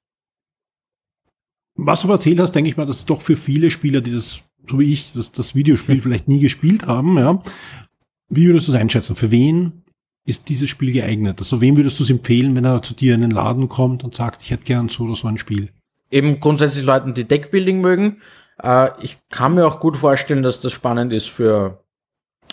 Was du aber erzählt hast, denke ich mal, dass es doch für viele Spieler, die das, so wie ich, das, das Videospiel vielleicht nie gespielt haben, ja. Wie würdest du es einschätzen? Für wen ist dieses Spiel geeignet? Also wem würdest du es empfehlen, wenn er zu dir in den Laden kommt und sagt, ich hätte gern so oder so ein Spiel? Eben grundsätzlich Leuten, die Deckbuilding mögen. Äh, ich kann mir auch gut vorstellen, dass das spannend ist für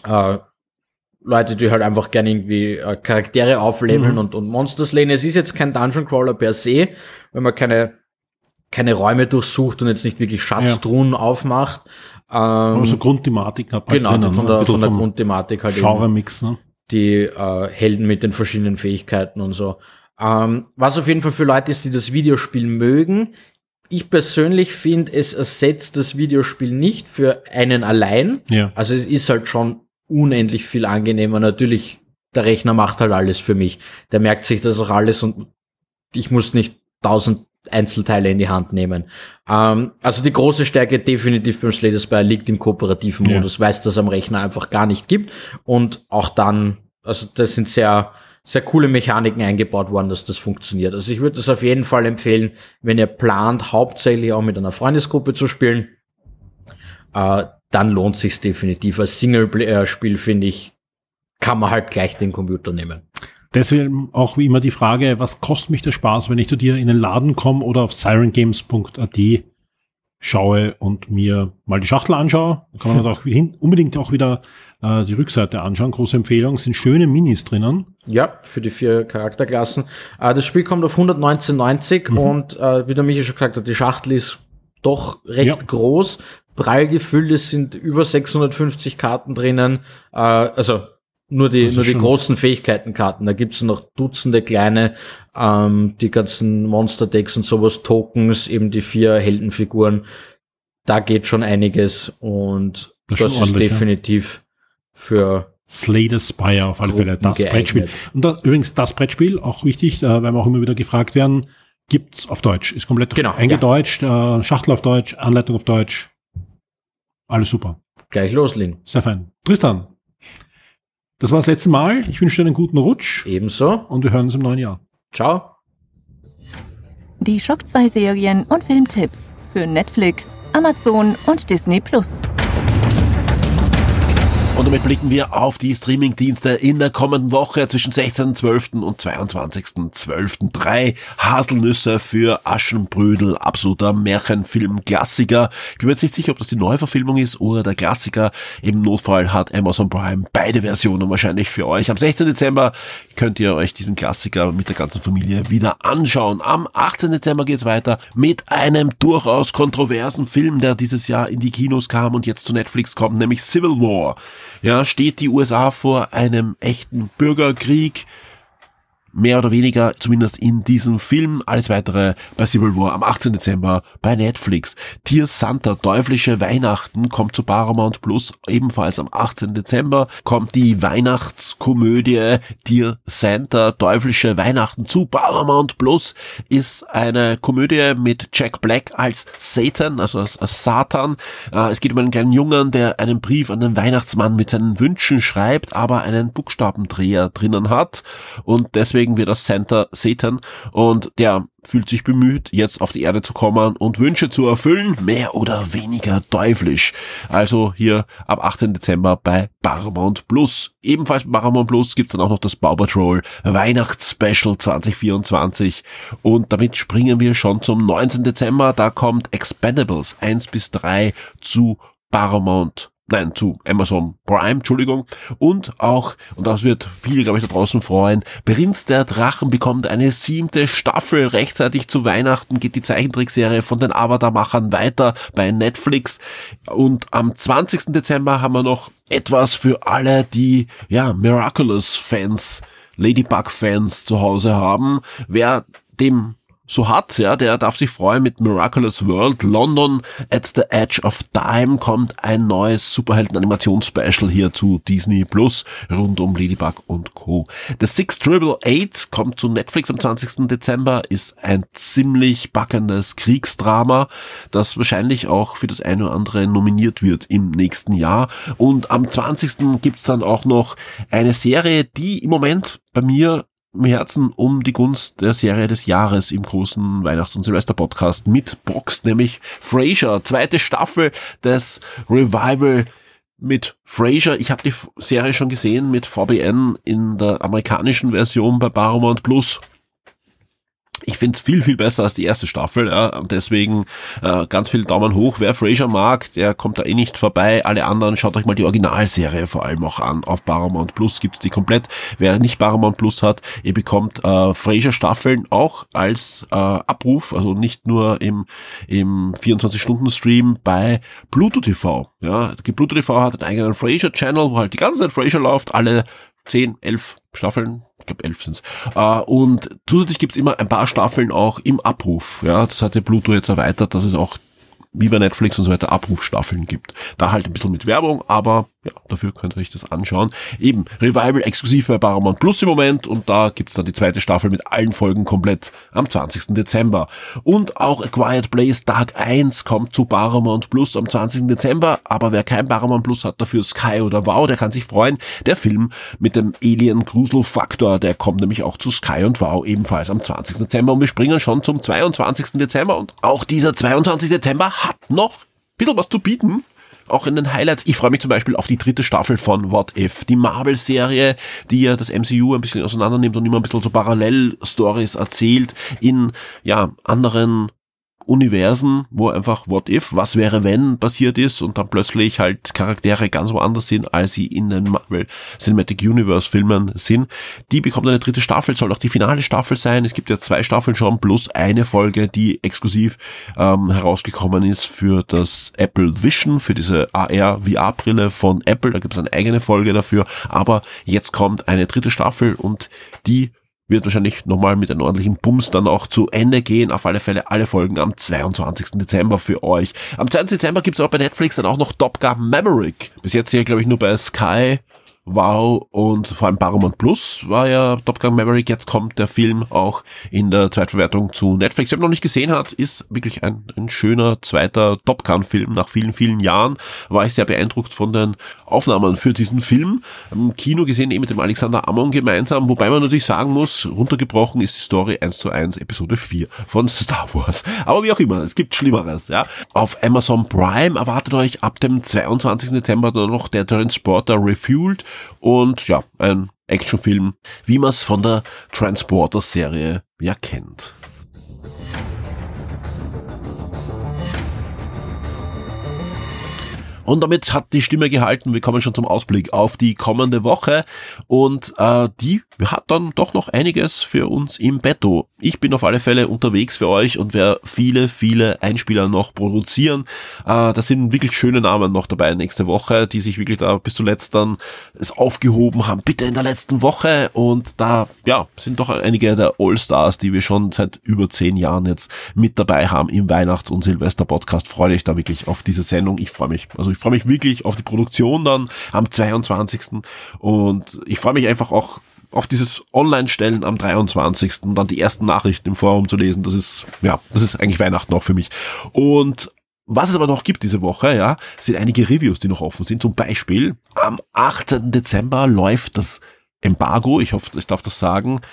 äh, Leute, die halt einfach gerne irgendwie äh, Charaktere aufleveln mhm. und, und Monster slayen. Es ist jetzt kein Dungeon Crawler per se, wenn man keine, keine Räume durchsucht und jetzt nicht wirklich Schatztruhen ja. aufmacht. Ähm, Aber so Grundthematik hat man genau, drinnen, von der, von der Grundthematik halt Genre-Mix, ne? Die äh, Helden mit den verschiedenen Fähigkeiten und so. Ähm, was auf jeden Fall für Leute ist, die das Videospiel mögen. Ich persönlich finde, es ersetzt das Videospiel nicht für einen allein. Ja. Also es ist halt schon unendlich viel angenehmer. Natürlich, der Rechner macht halt alles für mich. Der merkt sich das auch alles und ich muss nicht tausend Einzelteile in die Hand nehmen. Ähm, also die große Stärke definitiv beim Slay the Spire liegt im kooperativen ja. Modus, weil es das am Rechner einfach gar nicht gibt. Und auch dann, also das sind sehr, sehr coole Mechaniken eingebaut worden, dass das funktioniert. Also ich würde das auf jeden Fall empfehlen, wenn ihr plant, hauptsächlich auch mit einer Freundesgruppe zu spielen, äh, dann lohnt sich's definitiv. Als Singleplayer-Spiel, finde ich, kann man halt gleich den Computer nehmen. Deswegen auch wie immer die Frage, was kostet mich der Spaß, wenn ich zu dir in den Laden komme oder auf siren games punkt a t schaue und mir mal die Schachtel anschaue. Da kann man auch hin, unbedingt auch wieder äh, die Rückseite anschauen. Große Empfehlung, sind schöne Minis drinnen. Ja, für die vier Charakterklassen. Äh, das Spiel kommt auf hundertneunzehn neunzig mhm. und äh, wie der Michael schon gesagt hat, die Schachtel ist doch recht ja. groß. Prall gefüllt, es sind über sechshundertfünfzig Karten drinnen, äh, also nur die nur die großen Fähigkeitenkarten, da gibt's noch Dutzende kleine, ähm, die ganzen Monster-Decks und sowas, Tokens, eben die vier Heldenfiguren, da geht schon einiges und das, das ist definitiv für Slay the Spire auf alle Fälle, das geeignet. Brettspiel. Und da, übrigens das Brettspiel, auch wichtig, äh, weil wir auch immer wieder gefragt werden, gibt's auf Deutsch, ist komplett genau, eingedeutscht, ja. äh, Schachtel auf Deutsch, Anleitung auf Deutsch. Alles super. Gleich loslegen. Sehr fein. Tristan, das war das letzte Mal. Ich wünsche dir einen guten Rutsch. Ebenso. Und wir hören uns im neuen Jahr. Ciao. Die Shock zwei Serien und Filmtipps für Netflix, Amazon und Disney Plus. Und damit blicken wir auf die Streamingdienste in der kommenden Woche zwischen sechzehnten zwölften und zweiundzwanzigsten zwölften Drei Haselnüsse für Aschenbrödel, absoluter Märchenfilm-Klassiker. Ich bin mir jetzt nicht sicher, ob das die Neuverfilmung ist oder der Klassiker. Im Notfall hat Amazon Prime beide Versionen wahrscheinlich für euch. Am sechzehnten Dezember könnt ihr euch diesen Klassiker mit der ganzen Familie wieder anschauen. Am achtzehnten Dezember geht's weiter mit einem durchaus kontroversen Film, der dieses Jahr in die Kinos kam und jetzt zu Netflix kommt, nämlich Civil War. Ja, steht die U S A vor einem echten Bürgerkrieg, mehr oder weniger, zumindest in diesem Film. Alles weitere bei Civil War am achtzehnten Dezember bei Netflix. Dear Santa, teuflische Weihnachten kommt zu Paramount Plus, ebenfalls am achtzehnten Dezember kommt die Weihnachtskomödie Dear Santa, teuflische Weihnachten zu Paramount Plus, ist eine Komödie mit Jack Black als Satan, also als, als Satan. Es geht um einen kleinen Jungen, der einen Brief an den Weihnachtsmann mit seinen Wünschen schreibt, aber einen Buchstabendreher drinnen hat und deswegen wird das Santa Satan und der fühlt sich bemüht, jetzt auf die Erde zu kommen und Wünsche zu erfüllen, mehr oder weniger teuflisch. Also hier ab achtzehnten Dezember bei Paramount Plus. Ebenfalls bei Paramount Plus gibt's dann auch noch das Paw Patrol Weihnachtsspecial zwanzig vierundzwanzig und damit springen wir schon zum neunzehnten Dezember. Da kommt Expendables eins bis drei zu Paramount Nein, zu Amazon Prime, Entschuldigung. Und auch, und das wird viele, glaube ich, da draußen freuen, Prinz der Drachen bekommt eine siebte Staffel. Rechtzeitig zu Weihnachten geht die Zeichentrickserie von den Avatar-Machern weiter bei Netflix. Und am zwanzigsten Dezember haben wir noch etwas für alle, die, ja, Miraculous-Fans, Ladybug-Fans zu Hause haben. Wer dem so hat, ja, der darf sich freuen mit Miraculous World. London at the Edge of Time kommt ein neues Superhelden-Animationsspecial hier zu Disney Plus rund um Ladybug und Co. The Six Triple Eight kommt zu Netflix am zwanzigsten Dezember, ist ein ziemlich packendes Kriegsdrama, das wahrscheinlich auch für das eine oder andere nominiert wird im nächsten Jahr. Und am zwanzigsten gibt's dann auch noch eine Serie, die im Moment bei mir im Herzen um die Gunst der Serie des Jahres im großen Weihnachts- und Silvester-Podcast mitboxt, nämlich Frasier, zweite Staffel des Revival mit Frasier. Ich habe die Serie schon gesehen mit V B N in der amerikanischen Version bei Paramount Plus. Ich finde es viel, viel besser als die erste Staffel, ja, und deswegen äh, ganz viel Daumen hoch. Wer Frasier mag, der kommt da eh nicht vorbei. Alle anderen, schaut euch mal die Originalserie vor allem auch an. Auf Paramount Plus gibt's die komplett. Wer nicht Paramount Plus hat, ihr bekommt äh, Frasier-Staffeln auch als äh, Abruf, also nicht nur im im vierundzwanzig-Stunden-Stream bei Pluto T V. Ja, Pluto T V hat einen eigenen Frasier-Channel, wo halt die ganze Zeit Frasier läuft, alle zehn, elf Staffeln, ich glaube elf sind's. Uh, und zusätzlich gibt's immer ein paar Staffeln auch im Abruf. Ja, das hat der Pluto jetzt erweitert, dass es auch wie bei Netflix und so weiter Abrufstaffeln gibt. Da halt ein bisschen mit Werbung, aber ja, dafür könnt ihr euch das anschauen. Eben, Revival exklusiv bei Paramount Plus im Moment und da gibt's dann die zweite Staffel mit allen Folgen komplett am zwanzigsten Dezember. Und auch A Quiet Place Dark eins kommt zu Paramount Plus am zwanzigsten Dezember, aber wer kein Paramount Plus hat, dafür Sky oder Wow, der kann sich freuen. Der Film mit dem Alien-Grusel-Faktor, der kommt nämlich auch zu Sky und Wow ebenfalls am zwanzigsten Dezember und wir springen schon zum zweiundzwanzigsten Dezember und auch dieser zweiundzwanzigste Dezember hat noch ein bisschen was zu bieten. Auch in den Highlights. Ich freue mich zum Beispiel auf die dritte Staffel von What If, die Marvel-Serie, die ja das M C U ein bisschen auseinander nimmt und immer ein bisschen so Parallel-Stories erzählt in, ja, anderen Universen, wo einfach What If, was wäre wenn passiert ist und dann plötzlich halt Charaktere ganz woanders sind, als sie in den Marvel Cinematic Universe Filmen sind. Die bekommt eine dritte Staffel, soll auch die finale Staffel sein. Es gibt ja zwei Staffeln schon plus eine Folge, die exklusiv ähm, herausgekommen ist für das Apple Vision, für diese A R V R-Brille von Apple. Da gibt es eine eigene Folge dafür, aber jetzt kommt eine dritte Staffel und die wird wahrscheinlich nochmal mit einem ordentlichen Bums dann auch zu Ende gehen. Auf alle Fälle alle Folgen am zweiundzwanzigsten Dezember für euch. Am zweiten Dezember gibt es auch bei Netflix dann auch noch Top Gun Maverick. Bis jetzt hier, glaube ich, nur bei Sky, Wow und vor allem Paramount Plus war ja Top Gun Maverick. Jetzt kommt der Film auch in der Zweitverwertung zu Netflix. Wer noch nicht gesehen hat, ist wirklich ein, ein schöner zweiter Top Gun Film. Nach vielen, vielen Jahren war ich sehr beeindruckt von den Aufnahmen für diesen Film. Im Kino gesehen, eben mit dem Alexander Ammon gemeinsam. Wobei man natürlich sagen muss, runtergebrochen ist die Story eins zu eins Episode vier von Star Wars. Aber wie auch immer, es gibt Schlimmeres. Ja. Auf Amazon Prime erwartet euch ab dem zweiundzwanzigsten Dezember dann noch der Transporter Refueled. Und ja, ein Actionfilm, wie man es von der Transporter-Serie ja kennt. Und damit hat die Stimme gehalten. Wir kommen schon zum Ausblick auf die kommende Woche. Und äh, die hat dann doch noch einiges für uns im Petto. Ich bin auf alle Fälle unterwegs für euch und werde viele, viele Einspieler noch produzieren. Äh, da sind wirklich schöne Namen noch dabei nächste Woche, die sich wirklich da bis zuletzt dann es aufgehoben haben. Bitte in der letzten Woche. Und da ja sind doch einige der All-Stars, die wir schon seit über zehn Jahren jetzt mit dabei haben im Weihnachts- und Silvester-Podcast. Freue dich da wirklich auf diese Sendung. Ich freue mich. Also ich freue mich wirklich auf die Produktion dann am zweiundzwanzigsten und ich freue mich einfach auch auf dieses Online-Stellen am dreiundzwanzigsten und dann die ersten Nachrichten im Forum zu lesen. Das ist, ja, das ist eigentlich Weihnachten auch für mich. Und was es aber noch gibt diese Woche, ja, sind einige Reviews, die noch offen sind. Zum Beispiel am achtzehnten Dezember läuft das Embargo, ich hoffe, ich darf das sagen,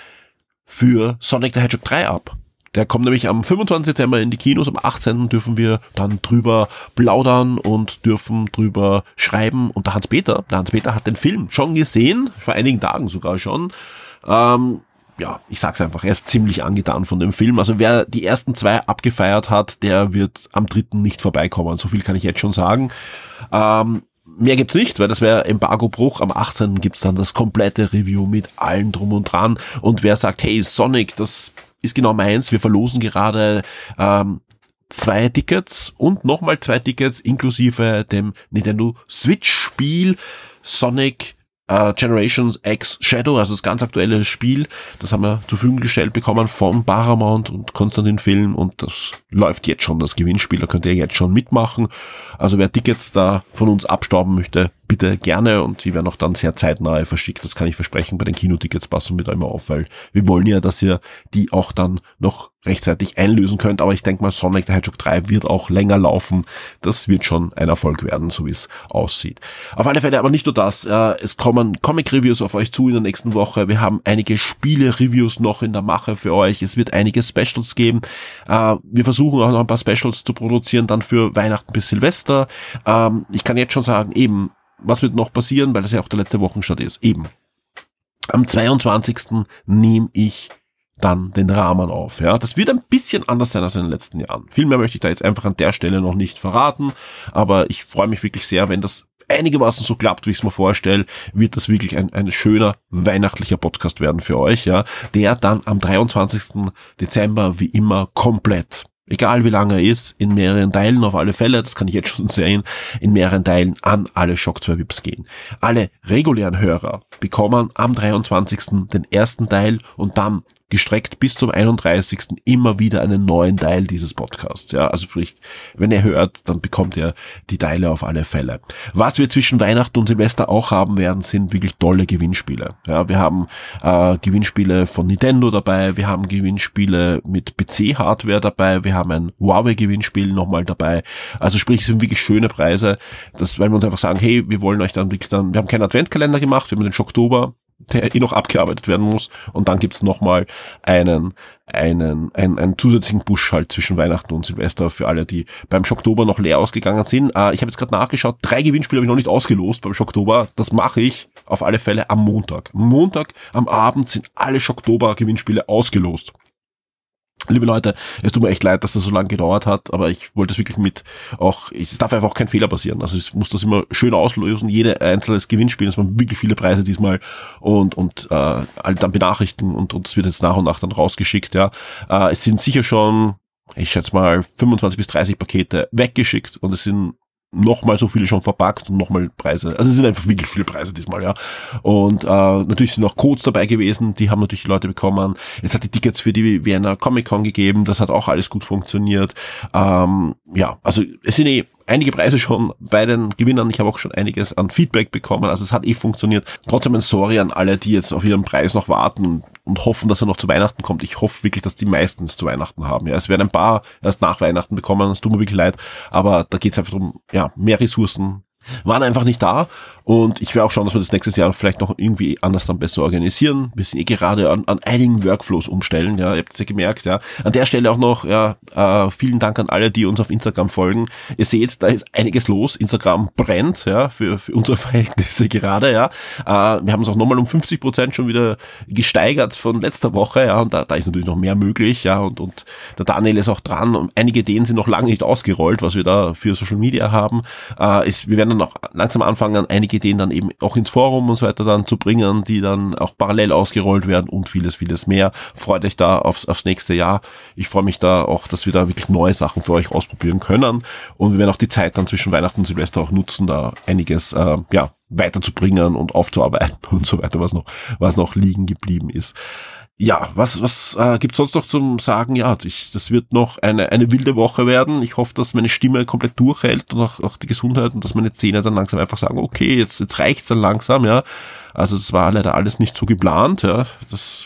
für Sonic the Hedgehog drei ab. Der kommt nämlich am fünfundzwanzigsten Dezember in die Kinos, am achtzehnten dürfen wir dann drüber plaudern und dürfen drüber schreiben. Und der Hans-Peter, der Hans-Peter hat den Film schon gesehen, vor einigen Tagen sogar schon. Ähm, ja, ich sag's einfach, er ist ziemlich angetan von dem Film. Also wer die ersten zwei abgefeiert hat, der wird am dritten nicht vorbeikommen. So viel kann ich jetzt schon sagen. Ähm, Mehr gibt's nicht, weil das wäre Embargo-Bruch. Am achtzehnten gibt's dann das komplette Review mit allem drum und dran. Und wer sagt, hey, Sonic, das ist genau meins. Wir verlosen gerade ähm, zwei Tickets und nochmal zwei Tickets inklusive dem Nintendo Switch-Spiel Sonic äh, Generations X Shadow, also das ganz aktuelle Spiel. Das haben wir zur Verfügung gestellt bekommen von Paramount und Konstantin Film und das läuft jetzt schon, das Gewinnspiel. Da könnt ihr jetzt schon mitmachen. Also wer Tickets da von uns abstauben möchte, bitte gerne und die werden auch dann sehr zeitnah verschickt. Das kann ich versprechen. Bei den Kinotickets passen wir da immer auf, weil wir wollen ja, dass ihr die auch dann noch rechtzeitig einlösen könnt. Aber ich denke mal, Sonic the Hedgehog drei wird auch länger laufen. Das wird schon ein Erfolg werden, so wie es aussieht. Auf alle Fälle aber nicht nur das. Es kommen Comic-Reviews auf euch zu in der nächsten Woche. Wir haben einige Spiele-Reviews noch in der Mache für euch. Es wird einige Specials geben. Wir versuchen auch noch ein paar Specials zu produzieren, dann für Weihnachten bis Silvester. Ich kann jetzt schon sagen, eben, was wird noch passieren, weil das ja auch der letzte Wochenstart ist. Eben, am zweiundzwanzigsten nehme ich dann den Rahmen auf. Ja, das wird ein bisschen anders sein als in den letzten Jahren. Viel mehr möchte ich da jetzt einfach an der Stelle noch nicht verraten, aber ich freue mich wirklich sehr, wenn das einigermaßen so klappt, wie ich es mir vorstelle, wird das wirklich ein, ein schöner weihnachtlicher Podcast werden für euch, ja, der dann am dreiundzwanzigsten Dezember wie immer komplett, egal wie lange er ist, in mehreren Teilen auf alle Fälle, das kann ich jetzt schon sehen, in mehreren Teilen an alle Shock zwei V I Ps gehen. Alle regulären Hörer bekommen am dreiundzwanzigsten den ersten Teil und dann gestreckt bis zum einunddreißigsten immer wieder einen neuen Teil dieses Podcasts. Ja, also sprich, wenn ihr hört, dann bekommt ihr die Teile auf alle Fälle. Was wir zwischen Weihnachten und Silvester auch haben werden, sind wirklich tolle Gewinnspiele. Ja, wir haben äh, Gewinnspiele von Nintendo dabei, wir haben Gewinnspiele mit P C-Hardware dabei, wir haben ein Huawei-Gewinnspiel nochmal dabei. Also sprich, es sind wirklich schöne Preise, das, weil wir uns einfach sagen, hey, wir wollen euch dann wirklich dann, wir haben keinen Adventkalender gemacht, wir haben den Schocktober, der eh noch abgearbeitet werden muss. Und dann gibt's nochmal einen, einen, einen, einen zusätzlichen Push halt zwischen Weihnachten und Silvester für alle, die beim Schocktober noch leer ausgegangen sind. Äh, ich habe jetzt gerade nachgeschaut, drei Gewinnspiele habe ich noch nicht ausgelost beim Schocktober. Das mache ich auf alle Fälle am Montag. Montag am Abend sind alle Schocktober-Gewinnspiele ausgelost. Liebe Leute, es tut mir echt leid, dass das so lange gedauert hat, aber ich wollte es wirklich mit auch, es darf einfach auch kein Fehler passieren. Also ich muss das immer schön auslösen, jede einzelnes Gewinnspiel, es waren wirklich viele Preise diesmal und und äh, alle dann benachrichtigen und und es wird jetzt nach und nach dann rausgeschickt. Ja, äh, es sind sicher schon, ich schätze mal fünfundzwanzig bis dreißig Pakete weggeschickt und es sind nochmal so viele schon verpackt und nochmal Preise. Also es sind einfach wirklich viele Preise diesmal, ja. Und äh, natürlich sind auch Codes dabei gewesen, die haben natürlich die Leute bekommen. Es hat die Tickets für die Vienna Comic Con gegeben, das hat auch alles gut funktioniert. Ähm, ja, also es sind eh einige Preise schon bei den Gewinnern. Ich habe auch schon einiges an Feedback bekommen. Also es hat eh funktioniert. Trotzdem ein Sorry an alle, die jetzt auf ihren Preis noch warten und, und hoffen, dass er noch zu Weihnachten kommt. Ich hoffe wirklich, dass die meisten es zu Weihnachten haben. Ja, es werden ein paar erst nach Weihnachten bekommen. Es tut mir wirklich leid. Aber da geht es einfach darum, ja, mehr Ressourcen waren einfach nicht da und ich werde auch schauen, dass wir das nächstes Jahr vielleicht noch irgendwie anders dann besser organisieren. Wir sind eh gerade an, an einigen Workflows umstellen, ja, ihr habt es ja gemerkt, ja. An der Stelle auch noch, ja, äh, vielen Dank an alle, die uns auf Instagram folgen. Ihr seht, da ist einiges los. Instagram brennt, ja, für, für unsere Verhältnisse gerade, ja. Äh, wir haben uns auch nochmal um fünfzig Prozent schon wieder gesteigert von letzter Woche, ja, und da, da ist natürlich noch mehr möglich, ja, und, und der Daniel ist auch dran und einige Ideen sind noch lange nicht ausgerollt, was wir da für Social Media haben. Äh, ist, wir werden dann auch langsam anfangen, einige Ideen dann eben auch ins Forum und so weiter dann zu bringen, die dann auch parallel ausgerollt werden und vieles, vieles mehr. Freut euch da aufs, aufs nächste Jahr. Ich freue mich da auch, dass wir da wirklich neue Sachen für euch ausprobieren können und wir werden auch die Zeit dann zwischen Weihnachten und Silvester auch nutzen, da einiges, äh, ja, weiterzubringen und aufzuarbeiten und so weiter, was noch, was noch liegen geblieben ist. Ja, was was äh, gibt's sonst noch zum Sagen? Ja, ich, das wird noch eine eine wilde Woche werden. Ich hoffe, dass meine Stimme komplett durchhält und auch, auch die Gesundheit und dass meine Zähne dann langsam einfach sagen, okay, jetzt jetzt reicht's dann langsam, ja. Also das war leider alles nicht so geplant, ja. Das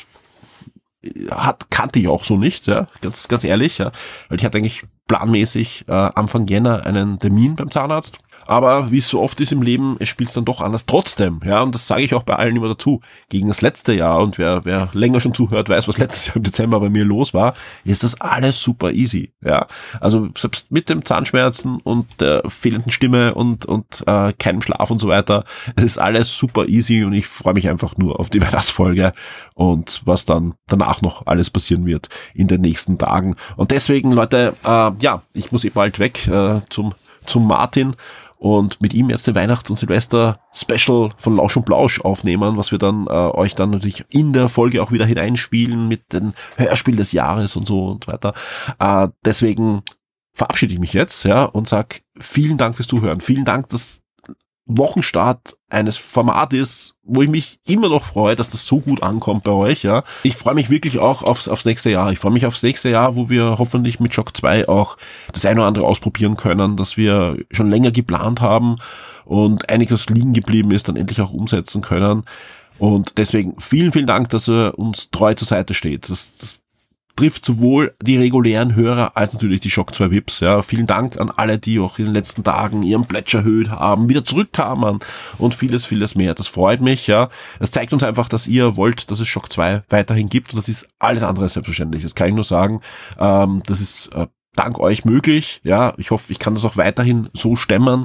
hat kannte ich auch so nicht, ja, ganz ganz ehrlich, ja, weil ich hatte eigentlich planmäßig äh, Anfang Jänner einen Termin beim Zahnarzt. Aber wie es so oft ist im Leben, es spielt es dann doch anders trotzdem, ja, und das sage ich auch bei allen immer dazu. Gegen das letzte Jahr, und wer wer länger schon zuhört, weiß, was letztes Jahr im Dezember bei mir los war, ist das alles super easy, ja. Also selbst mit dem Zahnschmerzen und der fehlenden Stimme und und äh, keinem Schlaf und so weiter, es ist alles super easy und ich freue mich einfach nur auf die Weihnachtsfolge und was dann danach noch alles passieren wird in den nächsten Tagen. Und deswegen, Leute, äh, ja, ich muss eh bald weg äh, zum zum Martin und mit ihm jetzt den Weihnachts- und Silvester-Special von Lausch und Blausch aufnehmen, was wir dann äh, euch dann natürlich in der Folge auch wieder hineinspielen mit den Hörspiel des Jahres und so und weiter. Äh, deswegen verabschiede ich mich jetzt, ja, und sag vielen Dank fürs Zuhören. Vielen Dank, dass Wochenstart eines Format ist, wo ich mich immer noch freue, dass das so gut ankommt bei euch, ja. Ich freue mich wirklich auch aufs, aufs nächste Jahr. Ich freue mich aufs nächste Jahr, wo wir hoffentlich mit Shock zwei auch das eine oder andere ausprobieren können, dass wir schon länger geplant haben und einiges liegen geblieben ist, dann endlich auch umsetzen können. Und deswegen vielen, vielen Dank, dass ihr uns treu zur Seite steht. Das, das trifft sowohl die regulären Hörer als natürlich die Shock zwei V I Ps. Ja, vielen Dank an alle, die auch in den letzten Tagen ihren Pledge erhöht haben, wieder zurückkamen und vieles, vieles mehr. Das freut mich, ja. Das zeigt uns einfach, dass ihr wollt, dass es Shock zwei weiterhin gibt und das ist alles andere selbstverständlich. Das kann ich nur sagen. Ähm, das ist äh, dank euch möglich. Ja, ich hoffe, ich kann das auch weiterhin so stemmen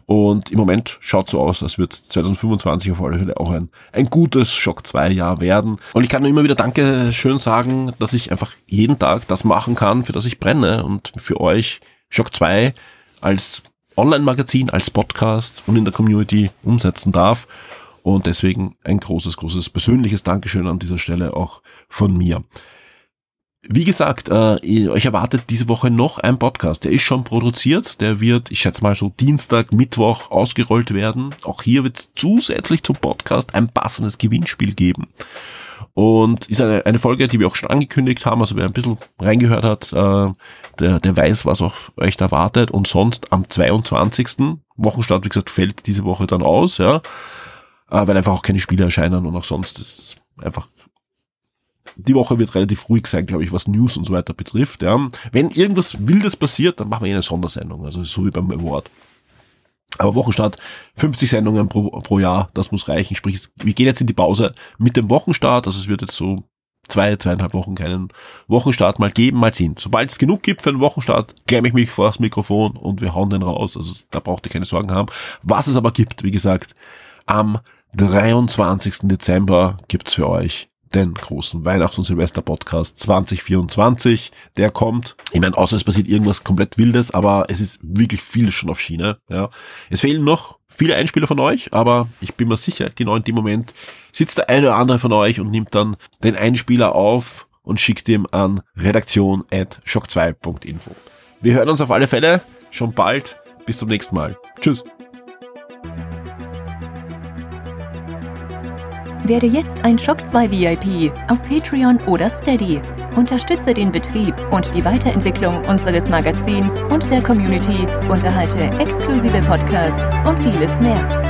Und im Moment schaut so aus, als wird zwanzig fünfundzwanzig auf alle Fälle auch ein, ein gutes Shock zwei Jahr werden. Und ich kann nur immer wieder Danke schön sagen, dass ich einfach jeden Tag das machen kann, für das ich brenne und für euch Shock zwei als Online-Magazin, als Podcast und in der Community umsetzen darf. Und deswegen ein großes, großes persönliches Dankeschön an dieser Stelle auch von mir. Wie gesagt, äh, euch erwartet diese Woche noch ein Podcast. Der ist schon produziert. Der wird, ich schätze mal so Dienstag, Mittwoch ausgerollt werden. Auch hier wird es zusätzlich zum Podcast ein passendes Gewinnspiel geben. Und ist eine, eine Folge, die wir auch schon angekündigt haben. Also wer ein bisschen reingehört hat, äh, der, der weiß, was auf euch da wartet. Und sonst am zweiundzwanzigsten Wochenstart, wie gesagt, fällt diese Woche dann aus, ja, äh, weil einfach auch keine Spiele erscheinen und auch sonst ist einfach. Die Woche wird relativ ruhig sein, glaube ich, was News und so weiter betrifft. Ja. Wenn irgendwas Wildes passiert, dann machen wir eine Sondersendung, also so wie beim Award. Aber Wochenstart, fünfzig Sendungen pro, pro Jahr, das muss reichen. Sprich, wir gehen jetzt in die Pause mit dem Wochenstart, also es wird jetzt so zwei, zweieinhalb Wochen keinen Wochenstart mal geben, mal sehen. Sobald es genug gibt für einen Wochenstart, klemme ich mich vor das Mikrofon und wir hauen den raus. Also da braucht ihr keine Sorgen haben. Was es aber gibt, wie gesagt, am dreiundzwanzigsten Dezember gibt's für euch den großen Weihnachts- und Silvester-Podcast zwanzig vierundzwanzig, der kommt. Ich meine, außer es passiert irgendwas komplett Wildes, aber es ist wirklich viel schon auf Schiene. Ja. Es fehlen noch viele Einspieler von euch, aber ich bin mir sicher, genau in dem Moment sitzt der eine oder andere von euch und nimmt dann den Einspieler auf und schickt ihm an redaktion at shock zwei punkt info. Wir hören uns auf alle Fälle schon bald. Bis zum nächsten Mal. Tschüss. Werde jetzt ein Shock zwei V I P auf Patreon oder Steady. Unterstütze den Betrieb und die Weiterentwicklung unseres Magazins und der Community, unterhalte exklusive Podcasts und vieles mehr.